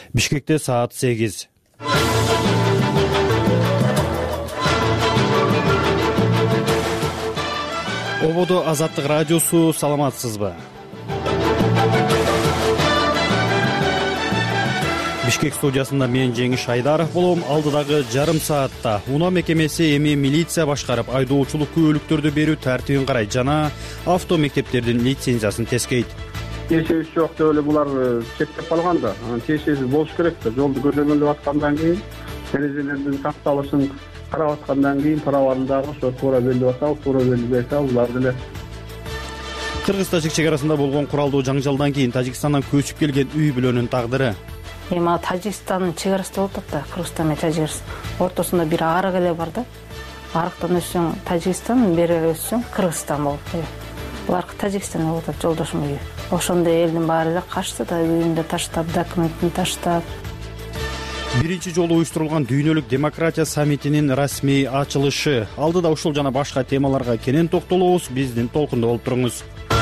Бишкекте саат 8. Ободо Азаттык радиосу, саламатсызбы? Бишкек студиясында мен Жеңиш Айдаров болом. Алдыдагы жарым саатта Унаа мекемеси эми милиция башкарып, айдоочулук күбөлүктөрдү берүү тартибин карайт жана авто мектептердин лицензиясын тескейт. Тиешеси жок деп эле булар чектеп калган да. Тиешеси болуш керек да. Жолду көзөмөлдөп аткандан кийин, эрежелердин сакталышын карап аткандан кийин праваны дагы ошо туура белгилеп атабыз, туура белгилебей атабыз, булар деле. Кыргыз-тажик чек арасында болгон куралдуу жаңжалдан кийин Тажикстандан көчүп келген үй бүлөнүн тагдыры. Эми Тажикстандын чек арасында болуп атат да, Кыргызстан менен Тажикстан ортосунда бир арык эле бар да. Арыктан өссөң Тажикстан, бери өссөң Кыргызстан болуп калат. Булар Тажикстанда болуп атат, жолдошум үйү. Ошондо элдин баары эле качты да, үйүндө таштап, документин таштап. Биринчи жолу уюштурулган дүйнөлүк демократия саммитинин расмий ачылышы. Алдыда ушул жана башка темаларга кенен токтолобуз. Биздин толкунда болуп туруңуз.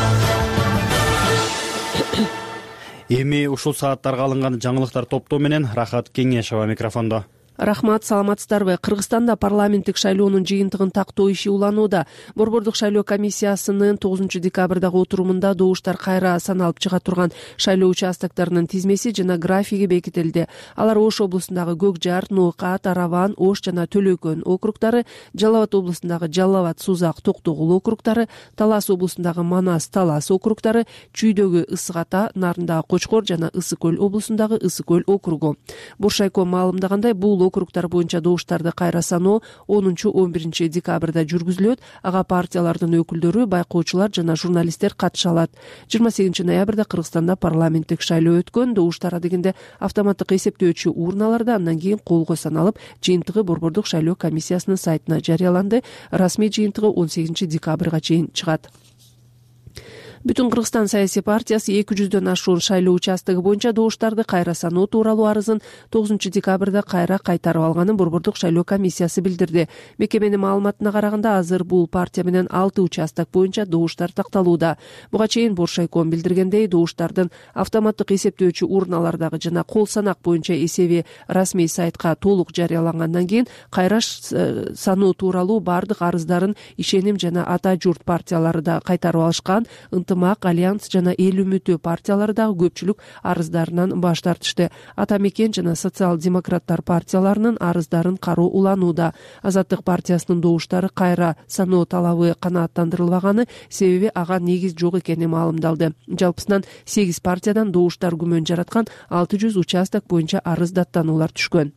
Эми ушул сааттарга алынган жаңылыктар топтоо менен Рахат Кеңешова микрофондо. Рахмат, саламатсыздарбы? Кыргызстанда парламенттик шайлоонун жыйынтыгын тактоо иши уланууда. Борбордук шайлоо комиссиясынын 9 декабрдагы отурумунда добуштар кайра саналып чыга турган шайлоо участоктарынын тизмеси жана графиги бекитилди. Алар Ош облусундагы Көк Жар, Ноокат, Араван, Ош жана Төлөкөн округдары, Жалал Абад облусундагы Жалал Абад, Сузак, Токтогул округдары, Талас облусундагы Манас, Талас округдары, Чүйдөгү Ысык Ата, Нарындагы Кочкор жана Ысык Көл облусундагы Ысык Көл округу. Буршайко маалымдагандай, бул округдар боюнча добуштарды кайра саноо 10-11 декабрда жүргүзүлөт. Ага партиялардын өкүлдөрү, байкоочулар жана журналисттер катыша алат. 28 ноябрда Кыргызстанда парламенттик шайлоо өткөн. Добуштар адегенде автоматтык эсептөөчү урналарда андан кийин колго саналып, жыйынтыгы Борбордук шайлоо комиссиясынын сайтына жарыяланды. Расмий жыйынтыгы 18 декабрга чейин чыгат. Бүтүн Кыргызстан саясий партиясы 200дөн ашуун шайлоо участогу боюнча добуштарды кайра саноо тууралуу арызын 9 декабрда кайра кайтарып алганын Борбордук шайлоо комиссиясы билдирди. Мекеменин маалыматына караганда, азыр бул партия менен 6 участок боюнча добуштар такталууда. Буга чейин Боршайком билдиргендей, добуштардын автоматтык эсептөөчү урналардагы жана кол санак боюнча эсеби расмий сайтка толук жарыялангандан кийин кайра саноо тууралуу бардык арыздарын Ишеним жана Ата журт партиялары да кайтарып алышкан. Альянс жана Эл үмүтү партиялары дагы көпчүлүк арыздарынан баш тартышты. Ата Мекен жана социал-демократтар партияларынын арыздарын кароо уланууда. Азаттык партиясынын добуштары кайра саноо талабы канааттандырылбаганы себеби ага негиз жок экени маалымдалды. Жалпысынан 8 партиядан добуштар күмөн жараткан 600 участок боюнча арыз даттануулар түшкөн.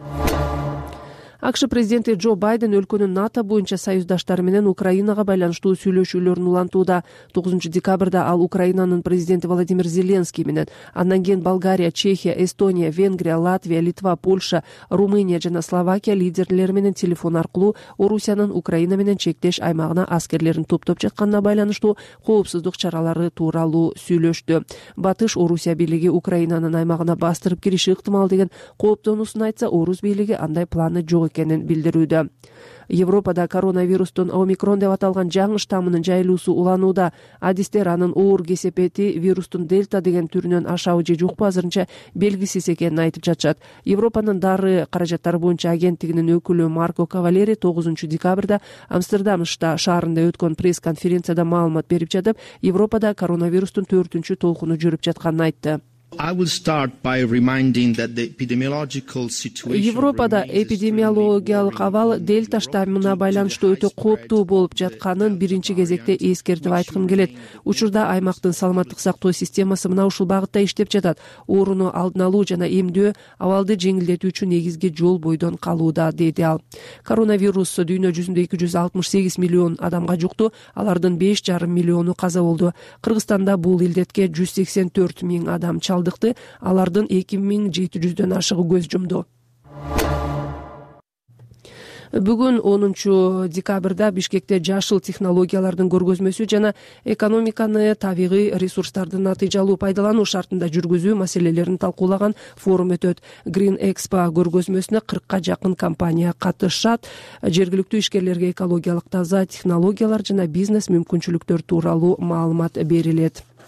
АКШ президенти Джо Байден өлкөнүн НАТО боюнча союздаштары менен Украинага байланыштуу сүйлөшүүлөрүн улантууда. 9 декабрда ал Украинанын президенти Владимир Зеленский менен, андан кийин Болгария, Чехия, Эстония, Венгрия, Латвия, Литва, Польша, Румыния жана Словакия лидерлери менен телефон аркылуу Орусиянын Украина менен чектеш аймагына аскерлерин топтоп жатканына байланыштуу коопсуздук чаралары тууралуу сүйлөштү. Батыш Орусия бийлиги Украинанын аймагына бастырып кириши ыктымал деген кооптонуусун айтса, Орус бийлиги андай планы жок экенин билдирүүдө. Европада коронавирустун омикрон деп аталган жаңы штаммынын жайылуусу уланууда. Адистер анын оор кесепети вирустун дельта деген түрүнөн ашабы же жукпу азырынча белгисиз экенин айтып жатышат. Европанын дары каражаттары боюнча агенттигинин өкүлү Марко Кавалери 9 декабрда Амстердам шаарында өткөн пресс-конференцияда маалымат берип жатып, Европада коронавирустун 4-чү толкуну жүрүп жатканын айтты. Европада эпидемиологиялык абал дельта штаммына байланыштуу өтө кооптуу болуп жатканын биринчи кезекте эскертип айткым келет. Учурда аймактын саламаттык сактоо системасы мына ушул багытта иштеп жатат. Ооруну алдын алуу жана эмдөө абалды жеңилдетүүчү негизги жол бойдон калууда, деди ал. Коронавирус дүйнө жүзүндө 268 миллион адамга жукту, алардын 5,5 миллиону каза болду. Кыргызстанда бул илдетке 184 миң адам чалдыкты, алардын 2700дөн ашыгы көз жумду. Бүгүн 10 декабрда Бишкекте жашыл технологиялардын көргөзмөсү жана экономиканы табигый ресурстардын натыйжалуу пайдалануу шартында жүргүзүү маселелерин талкуулаган форум өтөт. Green Expo көргөзмөсүнө 40ка жакын компания катышат. Жергиликтүү ишкерлерге экологиялык таза технологиялар жана бизнес мүмкүнчүлүктөр тууралуу маалымат берилет.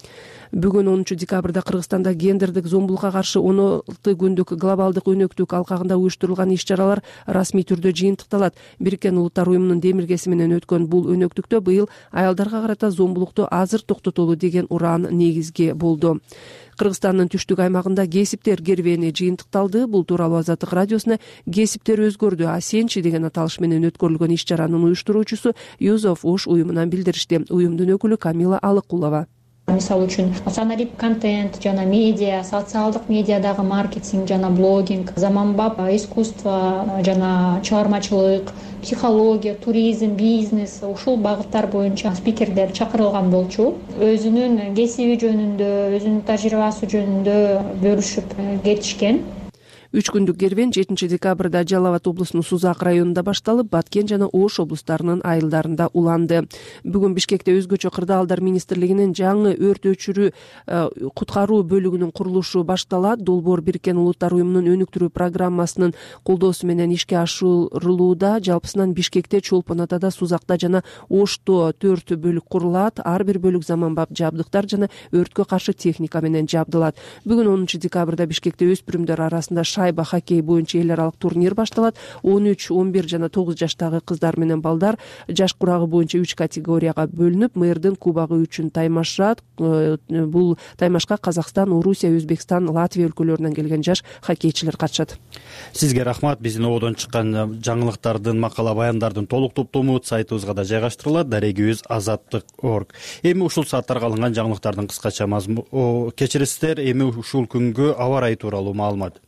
Бүгүн 10 декабрда Кыргызстанда гендердик зомбулукка каршы 16 күндүк глобалдык өнөктүк алкагында уюштурулган иш-чаралар расмий түрдө жыйынтыкталат. Бириккен Улуттар уюмунун демилгеси менен өткөн бул өнөктүктө быйыл аялдарга карата зомбулукту азыр токтотолу деген ураан негизги болду. Кыргызстандын түштүк аймагында кесиптер кербени жыйынтыкталды. Бул тууралуу Азаттык радиосуна кесиптер өзгөрдү, а сенчи деген аталыш менен өткөрүлгөн иш-чаранын уюштуруучусу Юзов Ош уюмунан билдиришти. Уюмдун өкүлү Камила Алыкулова. Мисалы үчүн санарип контент жана медиа, социалдык медиадагы маркетинг жана блогинг, заманбап искусство жана чыгармачылык, психология, туризм, бизнес ушул багыттар боюнча спикерлер чакырылган болчу. Өзүнүн кесиби жөнүндө, өзүнүн тажрыйбасы жөнүндө бөлүшүп кетишкен. 3 күндүк кербен 7 декабрда Жалал Абад облусунун Сузак районунда башталып, Баткен жана Ош облустарынын айылдарында уланды. Бүгүн Бишкекте өзгөчө кырдаалдар министрлигинин жаңы өрт өчүрүү куткаруу бөлүгүнүн курулушу башталат. Долбоор Бириккен Улуттар уюмунун өнүктүрүү программасынын колдоосу менен ишке ашырылууда. Жалпысынан Бишкекте, Чолпон Атада, Сузакта жана Ошто 4 бөлүк курулат. Ар бир бөлүк заманбап жабдыктар жана өрткө каршы техника менен жабдылат. Бүгүн 10 декабрда Бишкекте өспүрүмдөр арасында шайба хоккей боюнча эл аралык турнир башталат. 13, 11 жана 9 жаштагы кыздар менен балдар жаш курагы боюнча 3 категорияга бөлүнүп, мэрдин кубагы үчүн таймашат. Бул таймашка Казакстан, Орусия, Өзбекстан, Латвия өлкөлөрүнөн келген жаш хоккейчилер катышат. Сизге рахмат. Биздин ободон чыккан жаңылыктардын, макала баяндардын толук топтому сайтыбызга да жайгаштырылат. Дарегибиз azatlyk.org. Эми ушул сааттарга алынган жаңылыктардын кыскача кечиресиздер. Эми ушул күнгө аба ырайы тууралуу маалымат.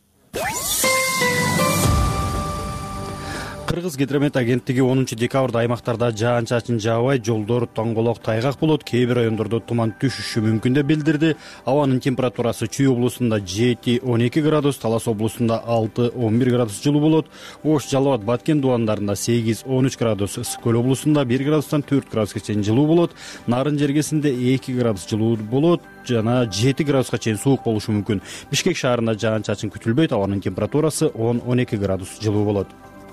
Кыргыз гидромет агенттиги 10 декабрда аймактарда жаан-чачын жаабай, жолдор тоңголок тайгак болот, кээ бир райондордо туман түшүшү мүмкүн деп билдирди. Абанын температурасы Чүй облусунда 7-12 градус, Талас облусунда 6-11 градус жылуу болот. Ош, Жалал Абад, Баткен дубандарында 8-13 градус, Ысык-Көл облусунда 1 градустан 4 градуска чейин жылуу болот. Нарын жергесинде 2 градус жылуу болот жана 7 градуска чейин суук болушу мүмкүн. Бишкек шаарында жаан-чачын күтүлбөйт, абанын температурасы 10-12 градус жылуу болот.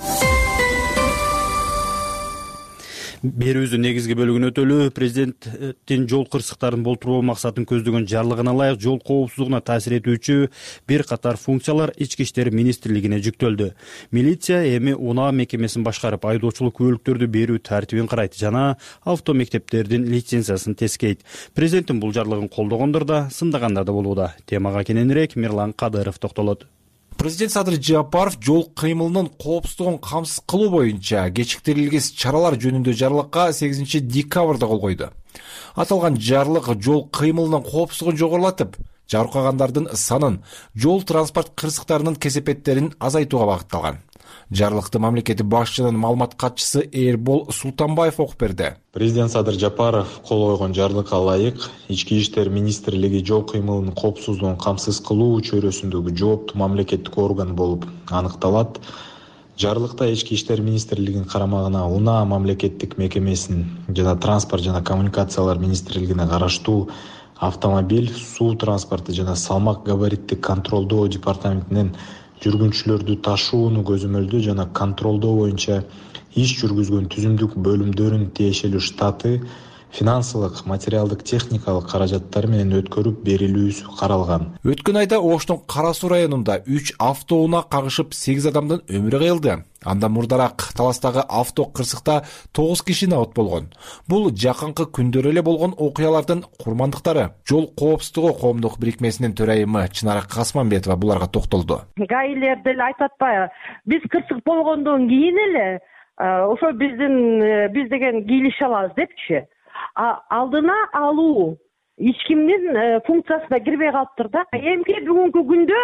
Берүүбүздүн негизги бөлүгүн өтөлү. Президенттин жол кырсыктарын болтуруу максатын көздөгөн жарлыгына ылайык жол коопсуздугуна таасир этүүчү бир катар функциялар Ички иштер министрлигине жүктөлдү. Милиция эми унаа мекемесин башкарып, айдоочулук күбөлүктөрдү берүү тартибин карайт жана автомектептердин лицензиясын тескейт. Президенттин бул жарлыгын колдогондор да, сындагандар да болууда. Темага кененирээк Мирлан Кадыров токтолот. Президент Садыр Жапаров жол кыймылынын коопсуздугун камсыз кылуу боюнча кечиктирилгис чаралар жөнүндө жарлыкка 8 декабрда кол койду. Аталган жарлык жол кыймылынын коопсуздугун жогорулатып, жаракаттангандардын санын, жол транспорт кырсыктарынын кесепеттерин азайтууга багытталган. Жарлыкты мамлекеттик башчынын маалымат катчысы Эрбол Султанбаев окуп берди. Президент Садыр Жапаров кол койгон жарлыкка ылайык Ички иштер министрлиги жол кыймылынын коопсуздугун камсыз кылуу чөйрөсүндөгү жооптуу мамлекеттик орган болуп аныкталат. Жарлыкта Ички иштер министрлигинин карамагына унаа мамлекеттик мекемесин жана транспорт жана коммуникациялар министрлигине караштуу автомобиль, суу транспорту жана салмак габариттик контролдоо департаментинен жүргүнчүлөрдү ташууну көзөмөлдөө жана контролдоо боюнча иш жүргүзгөн түзүмдүк бөлүмдөрүнүн тиешелүү штаты, финансылык, материалдык, техникалык каражаттары менен өткөрүп берилүүсү каралган. Өткөн айда Оштун Кара Суу районунда 3 автоунаа кагышып 8 адамдын өмүрү кыйылды. Андан мурдараак Таластагы авто кырсыкта 9 киши набат болгон. Бул жакынкы күндөр эле болгон окуялардын курмандыктары. Жол коопсуздугу коомдук бирикмесинин төрайымы Чынара Касманбетова буларга токтолду. Гаилер деле айтып атпайбы? Биз кырсык болгондон кийин эле ошо биз деген кийлише алабыз депчи. Алдына алуу эч кимдин функциясына кирбей калыптыр да. Эмки бүгүнкү күндө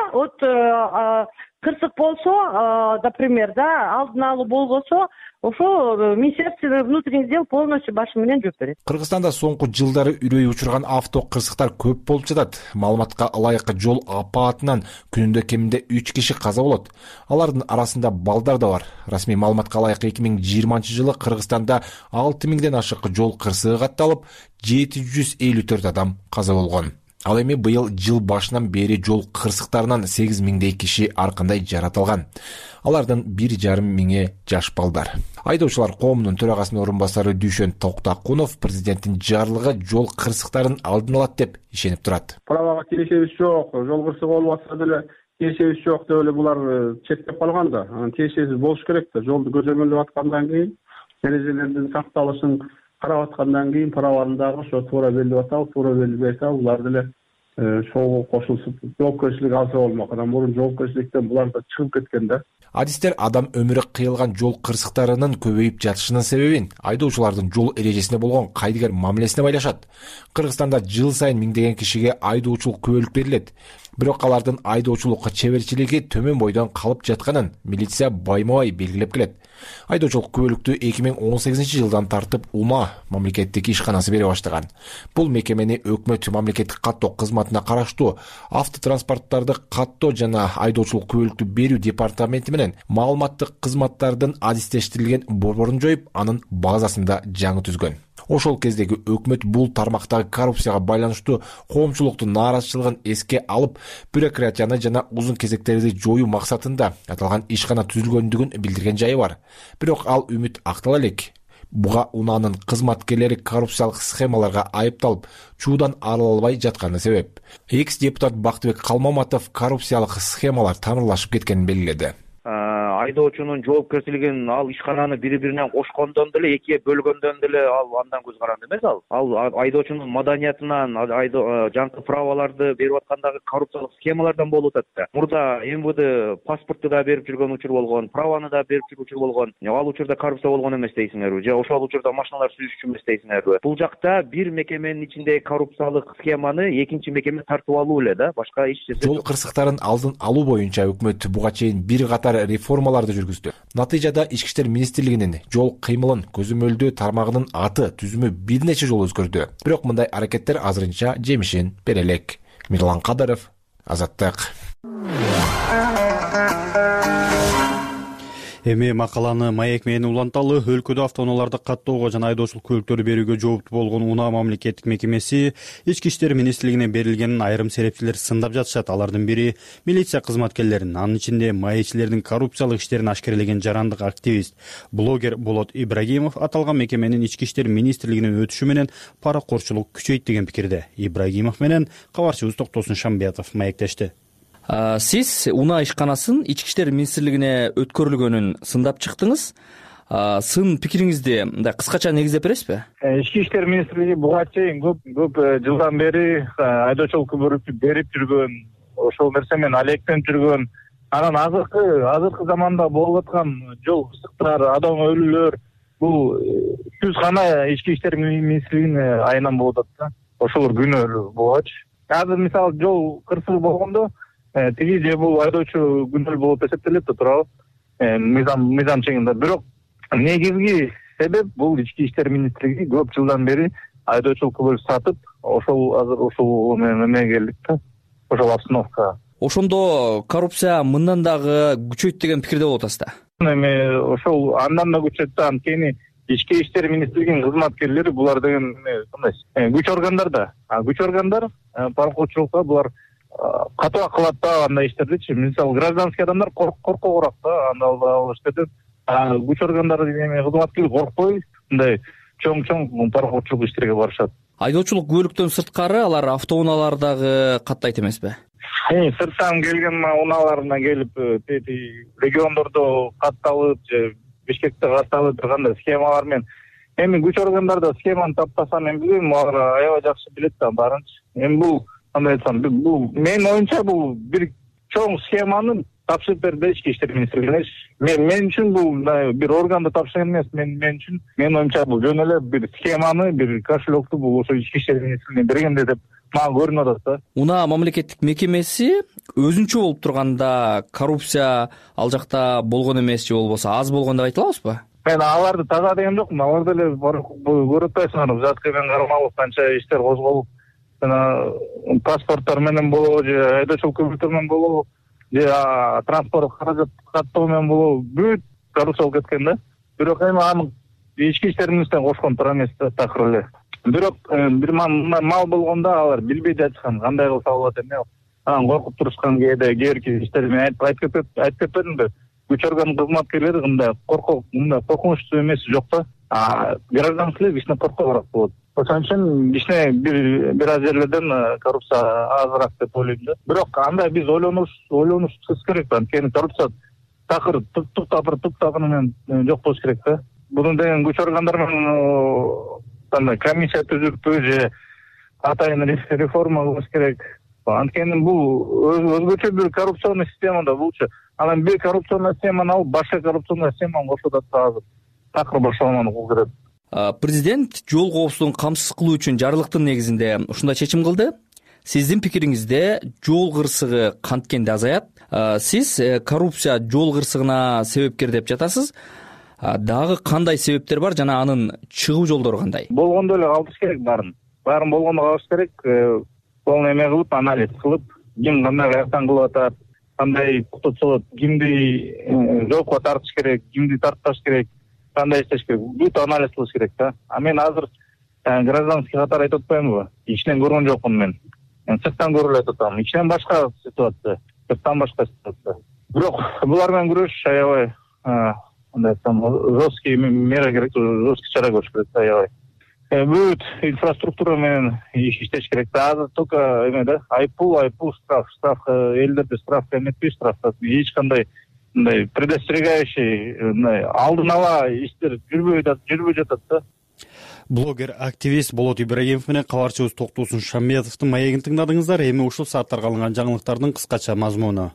кырсык болсо, например, алдын алуу болбосо, ошо Министерство внутренних дел полностью башы менен жооп берет. Кыргызстанда соңку жылдары үрөй учурган авто кырсыктар көп болуп жатат. Маалыматка ылайык жол апаатынан күнүндө кеминде 3 киши каза болот. Алардын арасында балдар да бар. Расмий маалыматка ылайык 2020-жылы Кыргызстанда 6000ден ашык жол кырсыгы катталып, 754 адам каза болгон. Ал эми быйыл жыл башынан бери жол кырсыктарынан 8 миңдей киши аркандай жаратылган. Алардын 1,5 миңи жаш балдар. Айдоочулар коомунун төрагасынын орун басары Дүйшөн Токтакунов президенттин жарлыгы жол кырсыктарын алдын алат деп ишенип турат. Правага келишебиз жок, жол кырсыгы болуп атса деле келишебиз жок деп эле булар четтеп калган да. Келишебиз болуш керек да. Жолду көзөмөлдөп аткандан кийин, эрежелердин сакталышын карап аткандан кийин правалардагы ошо туура белгилеп атабы, туура белгилебей атабы, булар деле шоуга кошулуп жоопкерчилик алса болмок. Анан мурун жоопкерчиликтен булар да чыгып кеткен да. Адистер адам өмүрү кыйылган жол кырсыктарынын көбөйүп жатышынын себебин айдоочулардын жол эрежесине болгон кайдыгер мамилесине байлашат. Кыргызстанда жыл сайын миңдеген кишиге айдоочулук күбөлүк берилет. Бирок алардын айдоочулукка чеберчилиги төмөн бойдон калып жатканын милиция байма-бай белгилеп келет. Айдоочулук күбөлүктү 2018-жылдан тартып УНА мамлекеттик ишканасы бере баштаган. Бул мекемени өкмөт мамлекеттик каттоо кызматына караштуу автотранспорттарды каттоо жана айдоочулук күбөлүктү берүү департаменти менен маалыматтык кызматтардын адистештирилген борборун жоюп, анын базасында жаңы түзгөн. Ошол кездеги өкмөт бул тармактагы коррупцияга байланыштуу коомчулуктун нааразычылыгын эске алып, бюрократияны жана узун кезектерди жоюу максатында аталган ишкана түзүлгөндүгүн билдирген жайы бар. Бирок ал үмүт актала элек. Буга УНАнын кызматкерлери коррупциялык схемаларга айыпталып, чуудан арыла албай жатканы себеп. Экс-депутат Бактыбек Калмаматов коррупциялык схемалар тамырлашып кеткенин белгиледи. Айдоочунун жоопкерчилигин ал ишкананы бири-биринен кошкондон деле, экиге бөлгөндөн деле ал андан көз каранды эмес ал. Ал айдоочунун маданиятынан, жаңы праваларды берип аткандагы коррупциялык схемалардан болуп атат да. Мурда МВД паспортту да берип жүргөн учур болгон, праваны да берип жүргөн учур болгон. Ал учурда коррупция болгон эмес дейсиңерби? Же ошол учурда машиналар сүзүшчү эмес дейсиңерби? Бул жакта бир мекеменин ичиндеги коррупциялык схеманы экинчи мекеме тартып алуу эле да, башка эч нерсе. Жол кырсыктарын алдын алуу боюнча өкмөт буга чейин бир катар реформаларды жүргүздү. Натыйжада Ички иштер министрлигинин жол кыймылын көзөмөлдөө тармагынын аты, түзүмү бир нече жолу өзгөрдү. Бирок мындай аракеттер азырынча жемишин бере элек. Мирлан Кадыров, Азаттык. Эми макаланы маек менен уланталы. Өлкөдө автоунааларды каттоого жана айдоочулук күбөлүктөрү берүүгө жооптуу болгон УНА мамлекеттик мекемеси Ички иштер министрлигине берилгенин айрым серепчилер сындап жатышат. Алардын бири милиция кызматкерлерин, анын ичинде маекчилердин коррупциялык иштерин ашкерелеген жарандык активист, блогер Болот Ибрагимов аталган мекеменин Ички иштер министрлигинин өтүшү менен паракорчулук күчөйт деген пикирде. Ибрагимов менен кабарчыбыз Токтосун Шамбиятов маектешти. Сиз УНА ишканасын Ички иштер министрлигине өткөрүлгөнүн сындап чыктыңыз. Сын пикириңизди мындай кыскача негиздеп бересизби? Ички иштер министрлиги буга чейин көп жылдан бери айдоочулук күбөлүктү берип жүргөн, ошол нерсе менен алектенип жүргөн. Анан азыркы заманда болуп аткан жол кырсыктар, адам өлүүлөр бул түз гана Ички иштер министрлигинин айынан болуп атат да. Ошолор күнөөлүү болгочу. Азыр мисалы жол кырсыгы болгондо тиги же бул айдоочу күнөөлүү болуп эсептелет да, туурабы? Мыйзам чегинде. Бирок негизги себеп бул Ички иштер министрлиги көп жылдан бери айдоочулук күбөлүк сатып, азыр ошол менен эмеге келдик да. Ошол обстановкага. Ошондо коррупция мындан дагы күчөйт деген пикирде болуп атасыз да. Эми ошол андан да күчөйт да, анткени Ички иштер министрлигинин кызматкерлери булар деген кандай күч органдар да. Күч органдар паракорчулукта булар катуу кылат да андай иштердичи. Мисалы гражданский адамдар коркогураак да ал иштерден. Күч органдары кызматкерлери коркпой мындай чоң паракорчулук иштерге барышат. Айдоочулук күбөлүктөн сырткары алар автоунаалардагы каттайт эмеспи? Сырттан келген унааларына келип, региондордо катталып же Бишкекте катталып кандай схемалар менен. Эми күч органдарда схеманы таппаса мен билбейм, алар аябай жакшы билет да барынчы. Эми бул кандай айтсам, бул менин оюмча бул бир чоң схеманы тапшырып берди Ички иштер министрлигине. Мен үчүн бул бир органды тапшырган эмес, мен үчүн менин оюмча бул жөн эле бир схеманы, бир кошелекту бул ошо Ички иштер министрлигине бергенде деп мага көрүнүп атат да. УНА мамлекеттик мекемеси өзүнчө болуп турганда коррупция ал жакта болгон эмес же болбосо аз болгон деп айта алабызбы? Мен аларды таза деген жокмун. Алар деле көрүп атпайсыңарбы, жаткы менен кармалып канча иштер козголуп, жана паспорттор менен болобу же айдоочулук күбөлүктөр менен болобу же транспорт каражат каттоо менен болобу бүт коррупция болуп кеткен да. Бирок эми аны Ички иштер министрлигине кошкон туура эмес да, такыр эле. бирок бир мал болгондо алар билбей жатышкан, кандай кылса болот эми анан коркуп турушкан кээ бир иштерди. Мен айтып кетпедимби, күч орган кызматкерлери мындай коркунучтуу эмеси жок да. Гражданский кичине коркобураак болот. Ошон үчүн кичине бир аз жерлерден коррупция азыраак деп ойлойм да. Бирок андай биз ойлонушубуз керек да. Анткени коррупция такыр туп-тапыр менен жок болуш керек да. Буну деген күч органдар менен комиссия түзүлүппү же атайын реформа кылыш керек. Анткени бул өзгөчө бир коррупционный система да булчу. Анан бир коррупционный системаны алып, башка коррупционный системаны кошуп атса азыр такыр башламаны кылуу керек. Президент жол коопсуздугун камсыз кылуу үчүн жарлыктын негизинде ушундай чечим кылды. Сиздин пикириңизде жол кырсыгы канткенде азаят. Сиз коррупция жол кырсыгына себепкер деп жатасыз. Дагы кандай себептер бар жана анын чыгуу жолдору кандай? Болгондо эле калдырыш керек баарын болгондо калдырыш керек. Полный эме кылып, анализ кылып, ким кандай каяктан кылып атат, кандай токтотсолот, кимди жоопко тартыш керек, кимди тартпаш керек, кандай иштеш керек, бүт анализ кылыш керек да. Мен азыр гражданский катары айтып атпаймынбы? Ичинен көргөн жокмун мен. Сырттан көрүп эле атам. Ичинен башка ситуация, сырттан башка ситуация. Бирок булар менен күрөшүш аябай мындай жесткий мера керек, жесткий чара көрүш керек да, аябай. Бүт инфраструктура менен иштеш керек да. Азыр только эме да, айыппул, штраф, элдерди штрафка эметпей штрафтат. Эч кандай мындай предостерегающий, алдын ала иштер жүрбөй жатат да. Блогер, активист Болот Ибрагимов менен кабарчыбыз Токтосун Шамметовдун маегин тыңдадыңыздар. Эми ушул сааттарга алынган жаңылыктардын кыскача мазмуну.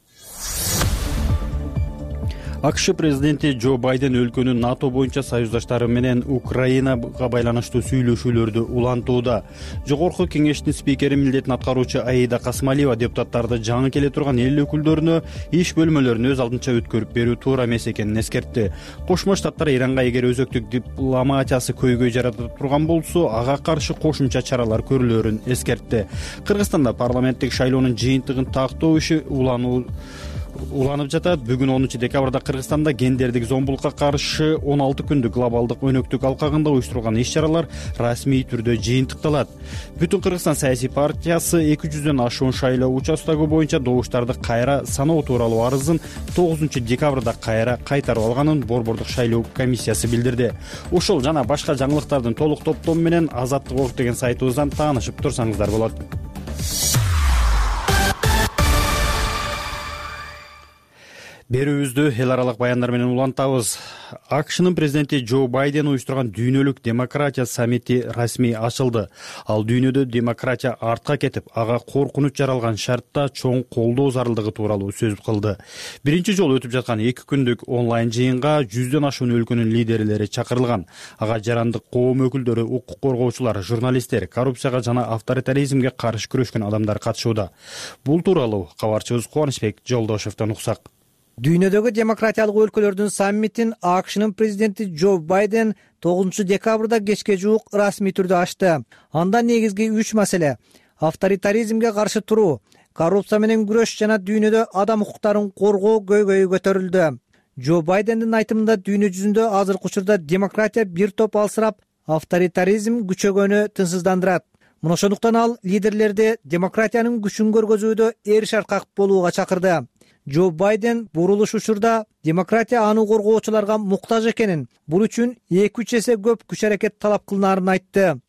АКШ президенти Джо Байден өлкөнүн НАТО боюнча союздаштары менен Украинага байланыштуу сүйлөшүүлөрдү улантууда. Жогорку кеңештин спикери милдетин аткаруучу Аида Касмалиева депутаттарды жаңы келе турган эл өкүлдөрүнө иш бөлмөлөрүн өз алдынча өткөрүп берүү туура эмес экенин эскертти. Кошмо Штаттар Иранга эгер өзөктүк дипломатиясы көйгөй жарата турган болсо, ага каршы кошумча чаралар көрүлөрүн эскертти. Кыргызстанда парламенттик шайлоонун жыйынтыгын тактоо иши уланып жатат. Бүгүн 10 декабрда Кыргызстанда гендердик зомбулукка каршы 16 күндүк глобалдык өнөктүк алкагында уюштурулган иш-чаралар расмий түрдө жыйынтыкталат. Бүтүн Кыргызстан саясий партиясы 200дөн ашуун шайлоо участогу боюнча добуштарды кайра саноо тууралуу арызын 9 декабрда кайра кайтарып алганын Борбордук шайлоо комиссиясы билдирди. Ушул жана башка жаңылыктардын толук топтому менен Азаттык Орг деген сайтыбыздан таанышып турсаңыздар болот. Берүүбүздү эл аралык баяндар менен улантабыз. АКШнын президенти Джо Байден уюштурган дүйнөлүк демократия саммити расмий ачылды. Ал дүйнөдө демократия артка кетип, ага коркунуч жаралган шартта чоң колдоо зарылдыгы тууралуу сөз кылды. Биринчи жолу өтүп жаткан 2 күндүк онлайн жыйынга 100дөн ашуун өлкөнүн лидерлери чакырылган. Ага жарандык коом өкүлдөрү, укук коргоочулар, журналисттер, коррупцияга жана авторитаризмге каршы күрөшкөн адамдар катышууда. Бул тууралуу кабарчыбыз Кубанычбек Жолдошевдон уксак. Дүйнөдөгү демократиялык өлкөлөрдүн саммитин АКШнын президенти Джо Байден 9 декабрда кечке жуук расмий түрдө ачты. Анда негизги 3 маселе: авторитаризмге каршы туруу, коррупция менен күрөш жана дүйнөдө адам укуктарын коргоо көйгөйү көтөрүлдү. Джо Байдендин айтымында дүйнө жүзүндө азыркы учурда демократия бир топ алсырап, авторитаризм күчөгөнү тынчсыздандырат. Мына ошондуктан ал лидерлерди демократиянын күчүн көргөзүүдө эриш аркак болууга чакырды. Джо Байден бурулуш учурда демократия аны коргоочуларга муктаж экенин, бул үчүн 2-3 эсе көп күч аракет талап кылынаарын айтты.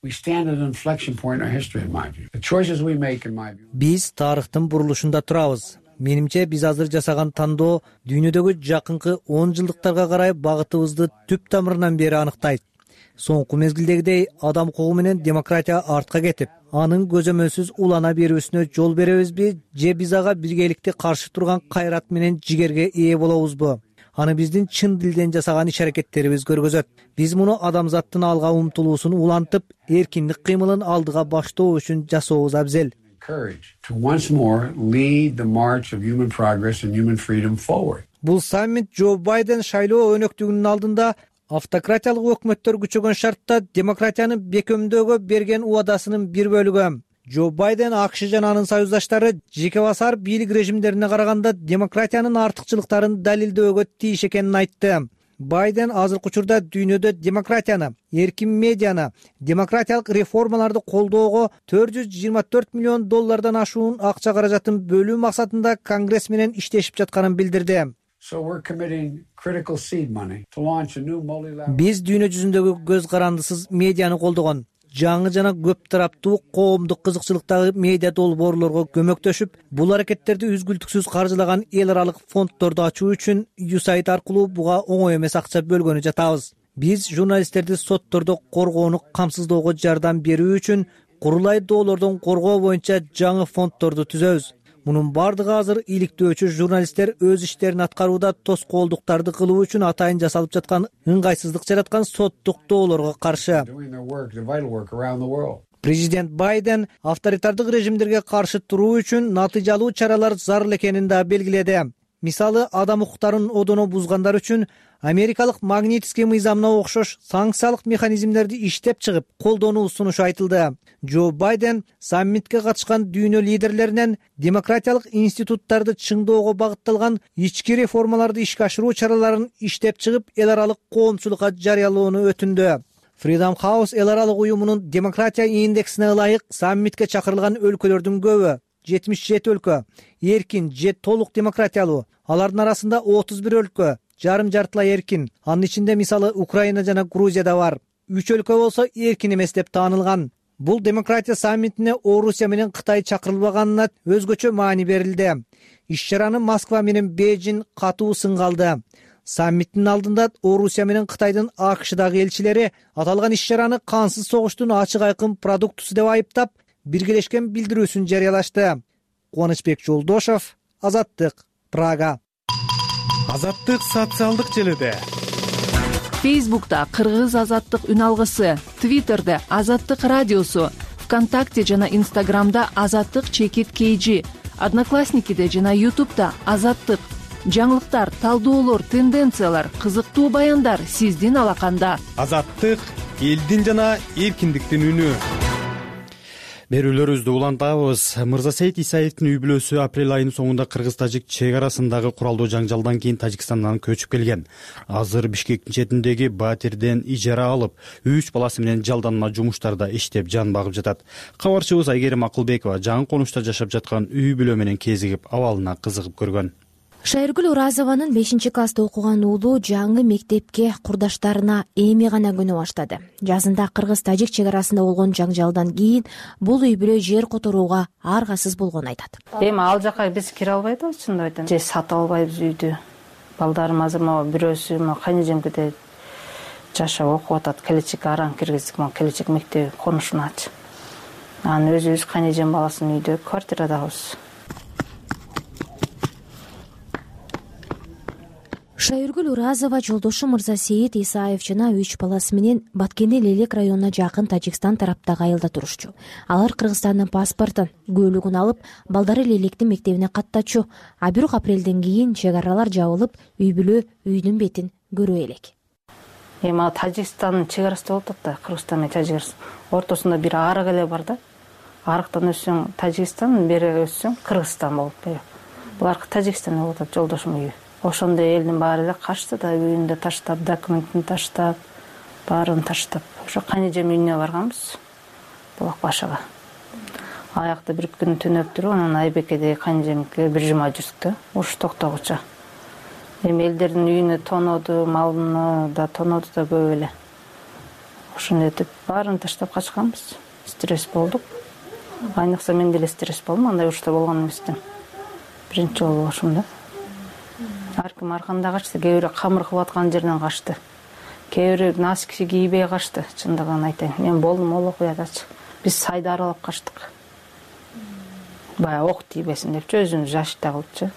Биз тарыхтын бурулушунда турабыз. Менимче биз азыр жасаган тандоо дүйнөдөгү жакынкы 10 жылдыктарга карай багытыбызды түп тамырынан бери аныктайт. Соңку мезгилдегидей адам укугу менен демократия артка кетип, анын көзөмөлсүз улана берүүсүнө жол беребизби же биз ага биргеликти каршы турган кайрат менен жигерге ээ болобузбу? Аны биздин чын дилден жасаган иш-аракеттерибиз көргөзөт. Биз муну адамзаттын алга умтулуусун улантып, эркиндик кыймылын алдыга баштоо үчүн жасообуз абзел. Бул саммит Джо Байден шайлоо өнөктүгүнүн алдында автократиялык өкмөттөр күчөгөн шартта демократияны бекемдөөгө берген убадасынын бир бөлүгү. Джо Байден АКШ жана анын союздаштары жеке басар бийлик режимдерине караганда демократиянын артыкчылыктарын далилдөөгө тийиш экенин айтты. Байден азыркы учурда дүйнөдө демократияны, эркин медианы, демократиялык реформаларды колдоого $424 миллион ашуун акча каражатын бөлүү максатында Конгресс менен иштешип жатканын билдирди. Биз дүйнө жүзүндөгү көз карандысыз медианы колдогон, жаңы жана көп тараптуу коомдук кызыкчылыктагы медиа долбоорлорго көмөктөшүп, бул аракеттерди үзгүлтүксүз каржылаган эл аралык фонддорду ачуу үчүн USAID аркылуу буга оңой эмес акча бөлгөнү жатабыз. Биз журналисттерди соттордо коргоону камсыздоого жардам берүү үчүн курулай доолордон коргоо боюнча жаңы фонддорду түзөбүз. Мунун бардыгы азыр иликтөөчү журналисттер өз иштерин аткарууда тоскоолдуктарды кылуу үчүн атайын жасалып жаткан ыңгайсыздык жараткан соттук доолорго каршы. Президент Байден авторитардык режимдерге каршы туруу үчүн натыйжалуу чаралар зарыл экенин да белгиледи. Мисалы, адам укуктарын одоно бузгандар үчүн Америкалык Магнитский мыйзамына окшош санкциялык механизмдерди иштеп чыгып, колдонуу сунушу айтылды. Джо Байден саммитке катышкан дүйнө лидерлеринен демократиялык институттарды чыңдоого багытталган ички реформаларды ишке ашыруу чараларын иштеп чыгып, эл аралык коомчулукка жарыялоону өтүндү. Freedom House эл аралык уюмунун демократия индексине ылайык саммитке чакырылган өлкөлөрдүн көбү 77 өлкө эркин же толук демократиялуу. Алардын арасында 31 өлкө жарым-жартылай эркин. Анын ичинде мисалы Украина жана Грузия да бар. 3 өлкө болсо эркин эмес деп таанылган. Бул демократия саммитине Орусия менен Кытай чакырылбаганына өзгөчө маани берилди. Иш-чараны Москва менен Бейжин катуу сынга алды. Саммиттин алдында Орусия менен Кытайдын АКШдагы элчилери аталган иш-чараны кансыз согуштун ачык айкын продуктусу деп айыптап, биргелешкен билдирүүсүн жарыялашты. Кубанычбек Жолдошов, Азаттык, Прага. Азаттык социалдык желиде. Фейсбукта Кыргыз Азаттык үн алгысы, Твиттерде Азаттык радиосу, ВКонтакте жана Инстаграмда Азаттык _KG, Одноклассникиде жана Ютубта Азаттык. Жаңылыктар, талдоолор, тенденциялар, кызыктуу баяндар сиздин алаканда. Азаттык элдин жана эркиндиктин үнү. Берүүлөрүбүздү улантабыз. Мырзасейит Исаевдин үй бүлөсү апрель айынын соңунда кыргыз-тажик чек арасындагы куралдуу жаңжалдан кийин Тажикстандан көчүп келген. Азыр Бишкектин четиндеги батирден ижара алып, 3 баласы менен жалданма жумуштарда иштеп жан багып жатат. Кабарчыбыз Айгерим Акылбекова жаңы конушта жашап жаткан үй бүлө менен кезигип, абалына кызыгып көргөн. Шайыргүл Уразованын 5-класста окуган уулу жаңы мектепке курдаштарына эми гана көнө баштады. Жазында кыргыз-тажик чек арасында болгон жаңжалдан кийин бул үй бүлө жер которууга аргасыз болгонун айтат. Эми ал жака биз кире албайбыз, чындап айтам. Же сатып албайбыз үйдү. Балдарым азыр бирөөсү кайнежемкеде жашап окуп атат. Келечек аран киргиздик, келечек мектеп конушуначы. Анан өзүбүз кайнежем баласын үйдө квартирадабыз. Шайыргүл Уразова жолдошу Мырзасейит Исаев жана 3 баласы менен Баткенди Лелек районуна жакын Тажикстан тараптагы айылда турушчу. Алар Кыргызстандын паспортун, көлүгүн алып, балдары Лелектин мектебине каттачу. А бирок апрелден кийин чек аралар жабылып, үй бүлө үйдүн бетин көрө элек. Эми Тажикстандын чек арасы болуп атат да, Кыргызстан менен Тажикстан ортосунда бир арык эле бар да. Арыктан өссөң Тажикстан, бери өссөң Кыргызстан болуп берет. Бул аркы Тажикстан болуп атат, жолдошум үйү. Ошондо элдин баары эле качты да, үйүн да таштап, документин таштап, баарын таштап. Ошо кайнежем үйүнө барганбыз. Булак башыга. Аякта бир күн түнөп туруп, анан Айбекеде кайнежемге бир жума жүрдүк да, уруш токтогуча. Эми элдердин үйүнө тоноду, малына да тоноду да көп эле. Ошондой этип баарын таштап качканбыз. Стресс болдук. Айныкса мен деле стресс болдум, андай урушта болгон эместен. Биринчи жолу ошом да. Ар ким арканда качты, кээ бирөө камыр кылып аткан жерден качты. Кээ бирөө носки кийбей качты, чындыгын айтайын. Мен болдум ол окуядачы. Биз сайды аралап качтык. Бая ок тийбесин депчи, өзүнүн жашта кылыпчы.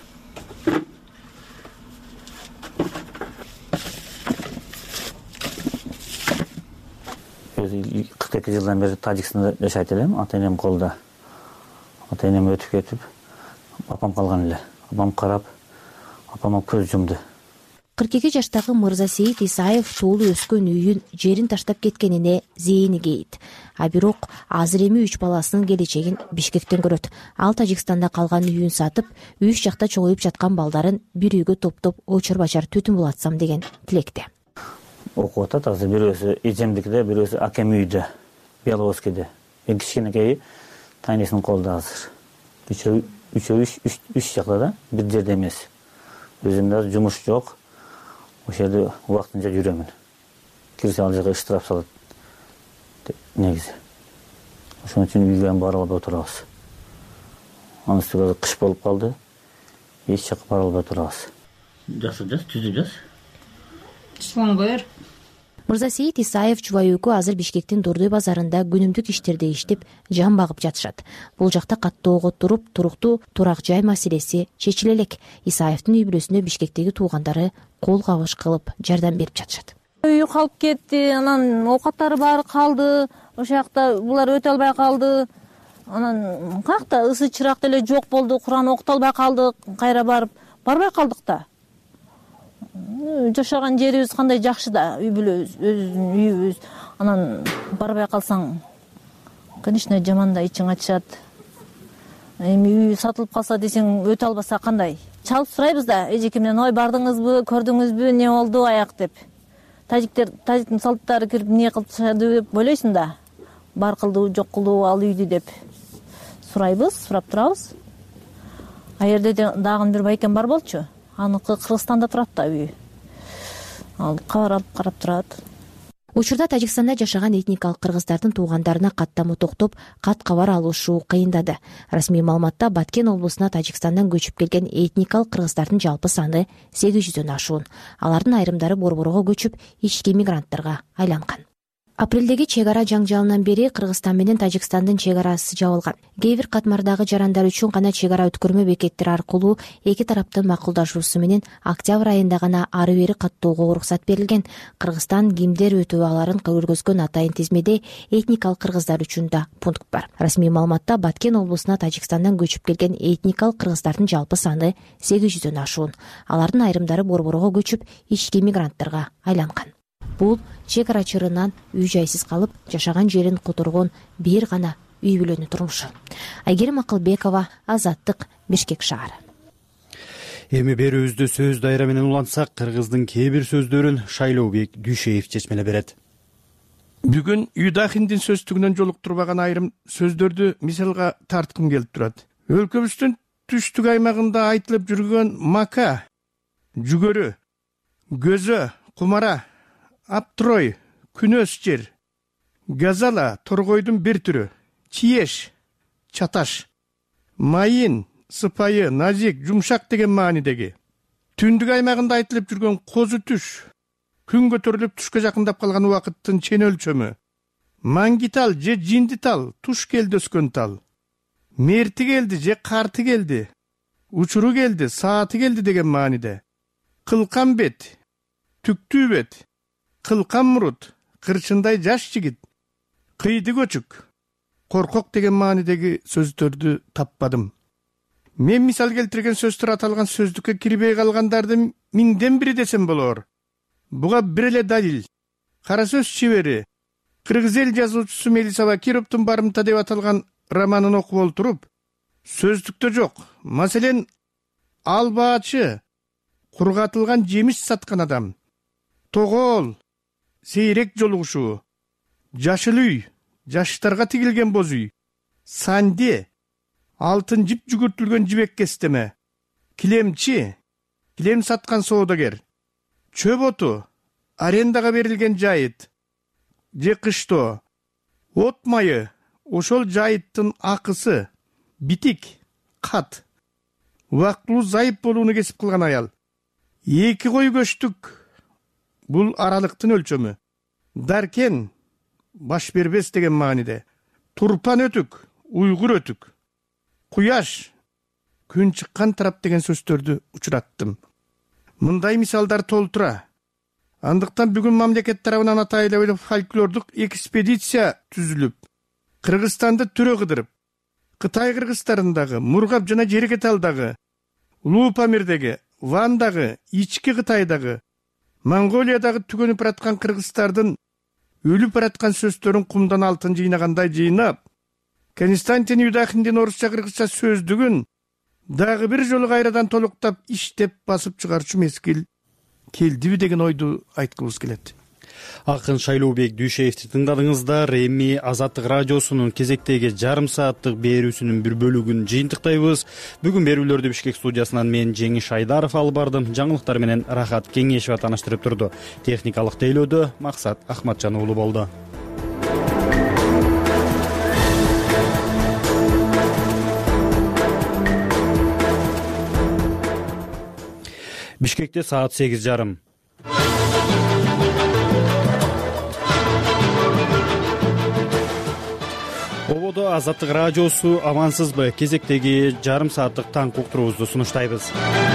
Өзү 42 жылдан бери Тажикстанда жашайт элем, ата-энем колдо. Ата-энем өтүп кетип, апам калган эле. Апам карап, апама көз жумду. 42 жаштагы Мырзасейит Исаев туулу өскөн үйүн жерин таштап кеткенине зээни кейит. А бирок азыр эми 3 баласынын келечегин Бишкектен көрөт. Ал Тажикстанда калган үйүн сатып, 3 жакта чогуюп жаткан балдарын бир үйгө топтоп очур-бачар түтүн булатсам деген тилекте. Окуп атат азыр бирөөсү эжемдикиде, бирөөсү акем үйдө, Беловскийде. Мен кичинекей тайнесинин колунда азыр. Үч жакта да, бир жерде эмес. Өзүмдө жумуш жок. Ошол жерде убактынча жүрөмүн. Кирсе ал жака штраф салат. Негизи. Ошон үчүн үйгө бара албай турабыз. Анын үстүгө кыш болуп калды. Эч жака бара албай турабыз. Түзүп жаз. Чоңгойр. Мырзасейит Исаев Чубай өлкө азыр Бишкектин Дордой базарында күнүмдүк иштерде иштеп, жан багып жатышат. Бул жакта каттоого туруп, туруктуу турак жай маселеси чечиле элек. Исаевдин үй бүлөсүнө Бишкектеги туугандары кол кабыш кылып жардам берип жатышат. Үй калып кетти, анан оокаттары баары калды. Ошол жакта булар өтө албай калды. Анан каякта ысы чырак деле жок болду, Куран окута албай калдык. Кайра барбай калдык да. Жашаган жерибиз кандай жакшы да, үй бүлөбүз, өзүбүздүн үйүбүз. Анан барбай калсаң, конечно, жаман да ичиң ачышат. Эми үй сатылып калса десең, өтө албаса кандай? Чалып сурайбыз да, эжеке менен, ой, бардыңызбы, көрдүңүзбү, не болду аяк деп. Тажиктин салттары кирип эмне кылышады деп ойлойсуң да. Бар кылдыбы, жок кылдыбы ал үйдү деп сурайбыз, сурап турабыз. А жерде дагы бир байкем бар болчу. Аныкы Кыргызстанда турат да үй. Ал кабар алып карап турат. Учурда Тажикстанда жашаган этникалык кыргыздардын туугандарына каттамы токтоп, кат кабар алышуу кыйындады. Расмий маалыматта Баткен облусуна Тажикстандан көчүп келген этникалык кыргыздардын жалпы саны 800дөн ашуун. Алардын айрымдары борборго көчүп, ички мигранттарга айланган. Апрелдеги чек ара жаңжалынан бери Кыргызстан менен Тажикстандын чек арасы жабылган. Кээ бир катмардагы жарандар үчүн гана чек ара өткөрмө бекеттери аркылуу эки тараптын макулдашуусу менен октябрь айында гана ары бери каттоого уруксат берилген. Кыргызстан кимдер өтө аларын көргөзгөн атайын тизмеде этникалык кыргыздар үчүн да пункт бар. Расмий маалыматта Баткен облусуна Тажикстандан көчүп келген этникалык кыргыздардын жалпы саны 800дөн ашуун. Алардын айрымдары борборго көчүп, ички мигранттарга айланган. Бул чек ара чырынан үй жайсыз калып, жашаган жерин которгон бир гана үй бүлөнүн турмушу. Айгерим Акылбекова, Азаттык, Бишкек шаары. Эми берүүбүздү сөз дайра менен улантсак, кыргыздын кээ бир сөздөрүн Шайлообек Дүйшеев чечмелеп берет. Бүгүн Юдахиндин сөздүгүнөн жолуктурбаган айрым сөздөрдү мисалга тарткым келип турат. Өлкөбүздүн түштүк аймагында айтылып жүргөн мака, жүгөрү, көзө, кумара, аптырой, күнөс жер, газала, торгойдун бир түрү, чиеш, чаташ, майын, сыпайы, назик, жумшак деген маанидеги. Түндүк аймагында айтылып жүргөн козу түш, күн көтөрүлүп түшкө жакындап калган убакыттын чен өлчөмү, маңгитал же жиндитал, туш келди өскөн тал, мерти келди же карты келди, учуру келди, сааты келди деген мааниде. Кылкан бет, түктүү бет, кылкан мурут, кырчындай жаш жигит, кыйды көчүк, коркок деген маанидеги сөздөрдү таппадым. Мен мисал келтирген сөздөр аталган сөздүккө кирбей калгандардын миңден бири десем болор. Буга бир эле далил. Кара сөз чебери, кыргыз эл жазуучусу Мелисаба Кировдун Барымта деп аталган романын окуп олтуруп, сөздүктө жок. Маселен, албаачы, кургатылган жемиш саткан адам, тогоол, сейрек жолугушуу, жашыл үй, жаштарга тигилген боз үй, санде, алтын жип жүгүртүлгөн жибек кестеме, килемчи, килем саткан соодагер, чөп оту, арендага берилген жайыт, же кыштоо, от майы, ошол жайыттын акысы, битик, кат, убактылуу зайып болууну кесип кылган аял, 2 кой көчтүк, бул аралыктын өлчөмү. Даркен, баш бербес деген мааниде. Турпан өтүк, уйгур өтүк. Куяш, күн чыккан тарап деген сөздөрдү учураттым. Мындай мисалдар толтура. Андыктан бүгүн мамлекет тарабынан атайлуу фольклордук экспедиция түзүлүп, Кыргызстанды түрө кыдырып, Кытай кыргыздарындагы, Мургап жана Жерекеталдагы, Улуу Памирдеги, Вандагы, Ички Кытайдагы, Монголиядагы түгөнүп бараткан кыргыздардын өлүп бараткан сөздөрүн кумдан алтын жыйнагандай жыйнап, Константин Юдахиндин орусча кыргызча сөздүгүн дагы бир жолу кайрадан толуктап иштеп басып чыгарчу мезгил келдиби деген ойду айткыбыз келет. Акын Шайлообек Дүйшеевди тыңдадыңыздар. Эми Азаттык радиосунун кезектеги жарым сааттык берүүсүнүн бир бөлүгүн жыйынтыктайбыз. Бүгүн берүүлөрдү Бишкек студиясынан мен Жеңиш Айдаров алып бардым. Жаңылыктар менен Рахат Кеңешева тааныштырып турду. Техникалык тейлөөдө Максат Ахматжан уулу болду. Бишкекте саат 8:30. Ободо Азаттык радиосу амансызбы? Кезектеги жарым сааттык таңкы уктуруубузду сунуштайбыз.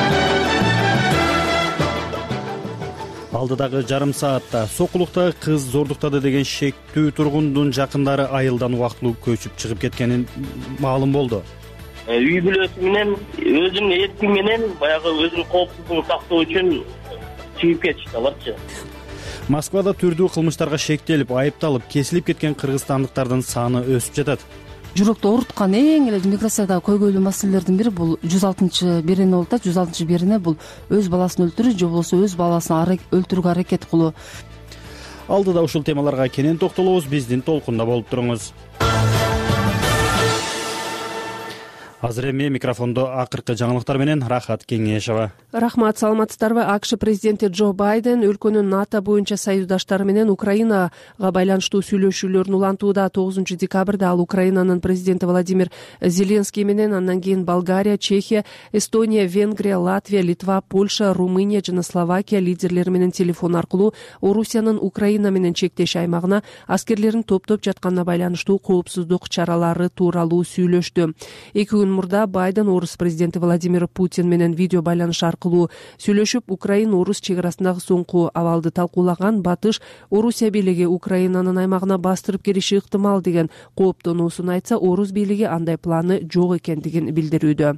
Алдыдагы жарым саатта Сокулукта кыз зордуктады деген шектүү тургундун жакындары айылдан убактылуу көчүп чыгып кеткени маалым болду. Үй бүлөсү менен өзүнүн эрки менен баягы өзүнүн коопсуздугун сактоо үчүн чыгып кетишти аларчы. Москвада түрдүү кылмыштарга шектелип, айыпталып, кесилип кеткен кыргызстандыктардын саны өсүп жатат. Жүрөктү ооруткан эң эле миграциядагы көйгөйлүү маселелердин бири бул 106 берене болуп атат. 106 берене бул өз баласын өлтүрүү же болбосо өз баласын өлтүрүүгө аракет кылуу. Алдыда ушул темаларга кенен токтолобуз. Биздин толкунда болуп туруңуз. Азыр эми микрофондо акыркы жаңылыктар менен Рахат Кеңешева. Рахмат, саламатсыздарбы? АКШ президенти Джо Байден өлкөнүн НАТО боюнча союздаштары менен Украинага байланыштуу сүйлөшүүлөрүн улантууда. 9 декабрда ал Украинанын президенти Владимир Зеленский менен, андан кийин Болгария, Чехия, Эстония, Венгрия, Латвия, Литва, Польша, Румыния жана Словакия лидерлери менен телефон аркылуу Орусиянын Украина менен чектеш аймагына аскерлерин топтоп жатканына байланыштуу коопсуздук чаралары тууралуу сүйлөштү. 2 күн мурда Байден орус президенти Владимир Путин менен видео байланыш аркылуу сүйлөшүп, Украин-орус чек арасындагы соңку абалды талкуулаган. Батыш Орусия бийлиги Украинанын аймагына бастырып келиши ыктымал деген кооптонуусун айтса, орус бийлиги андай планы жок экендигин билдирүүдө.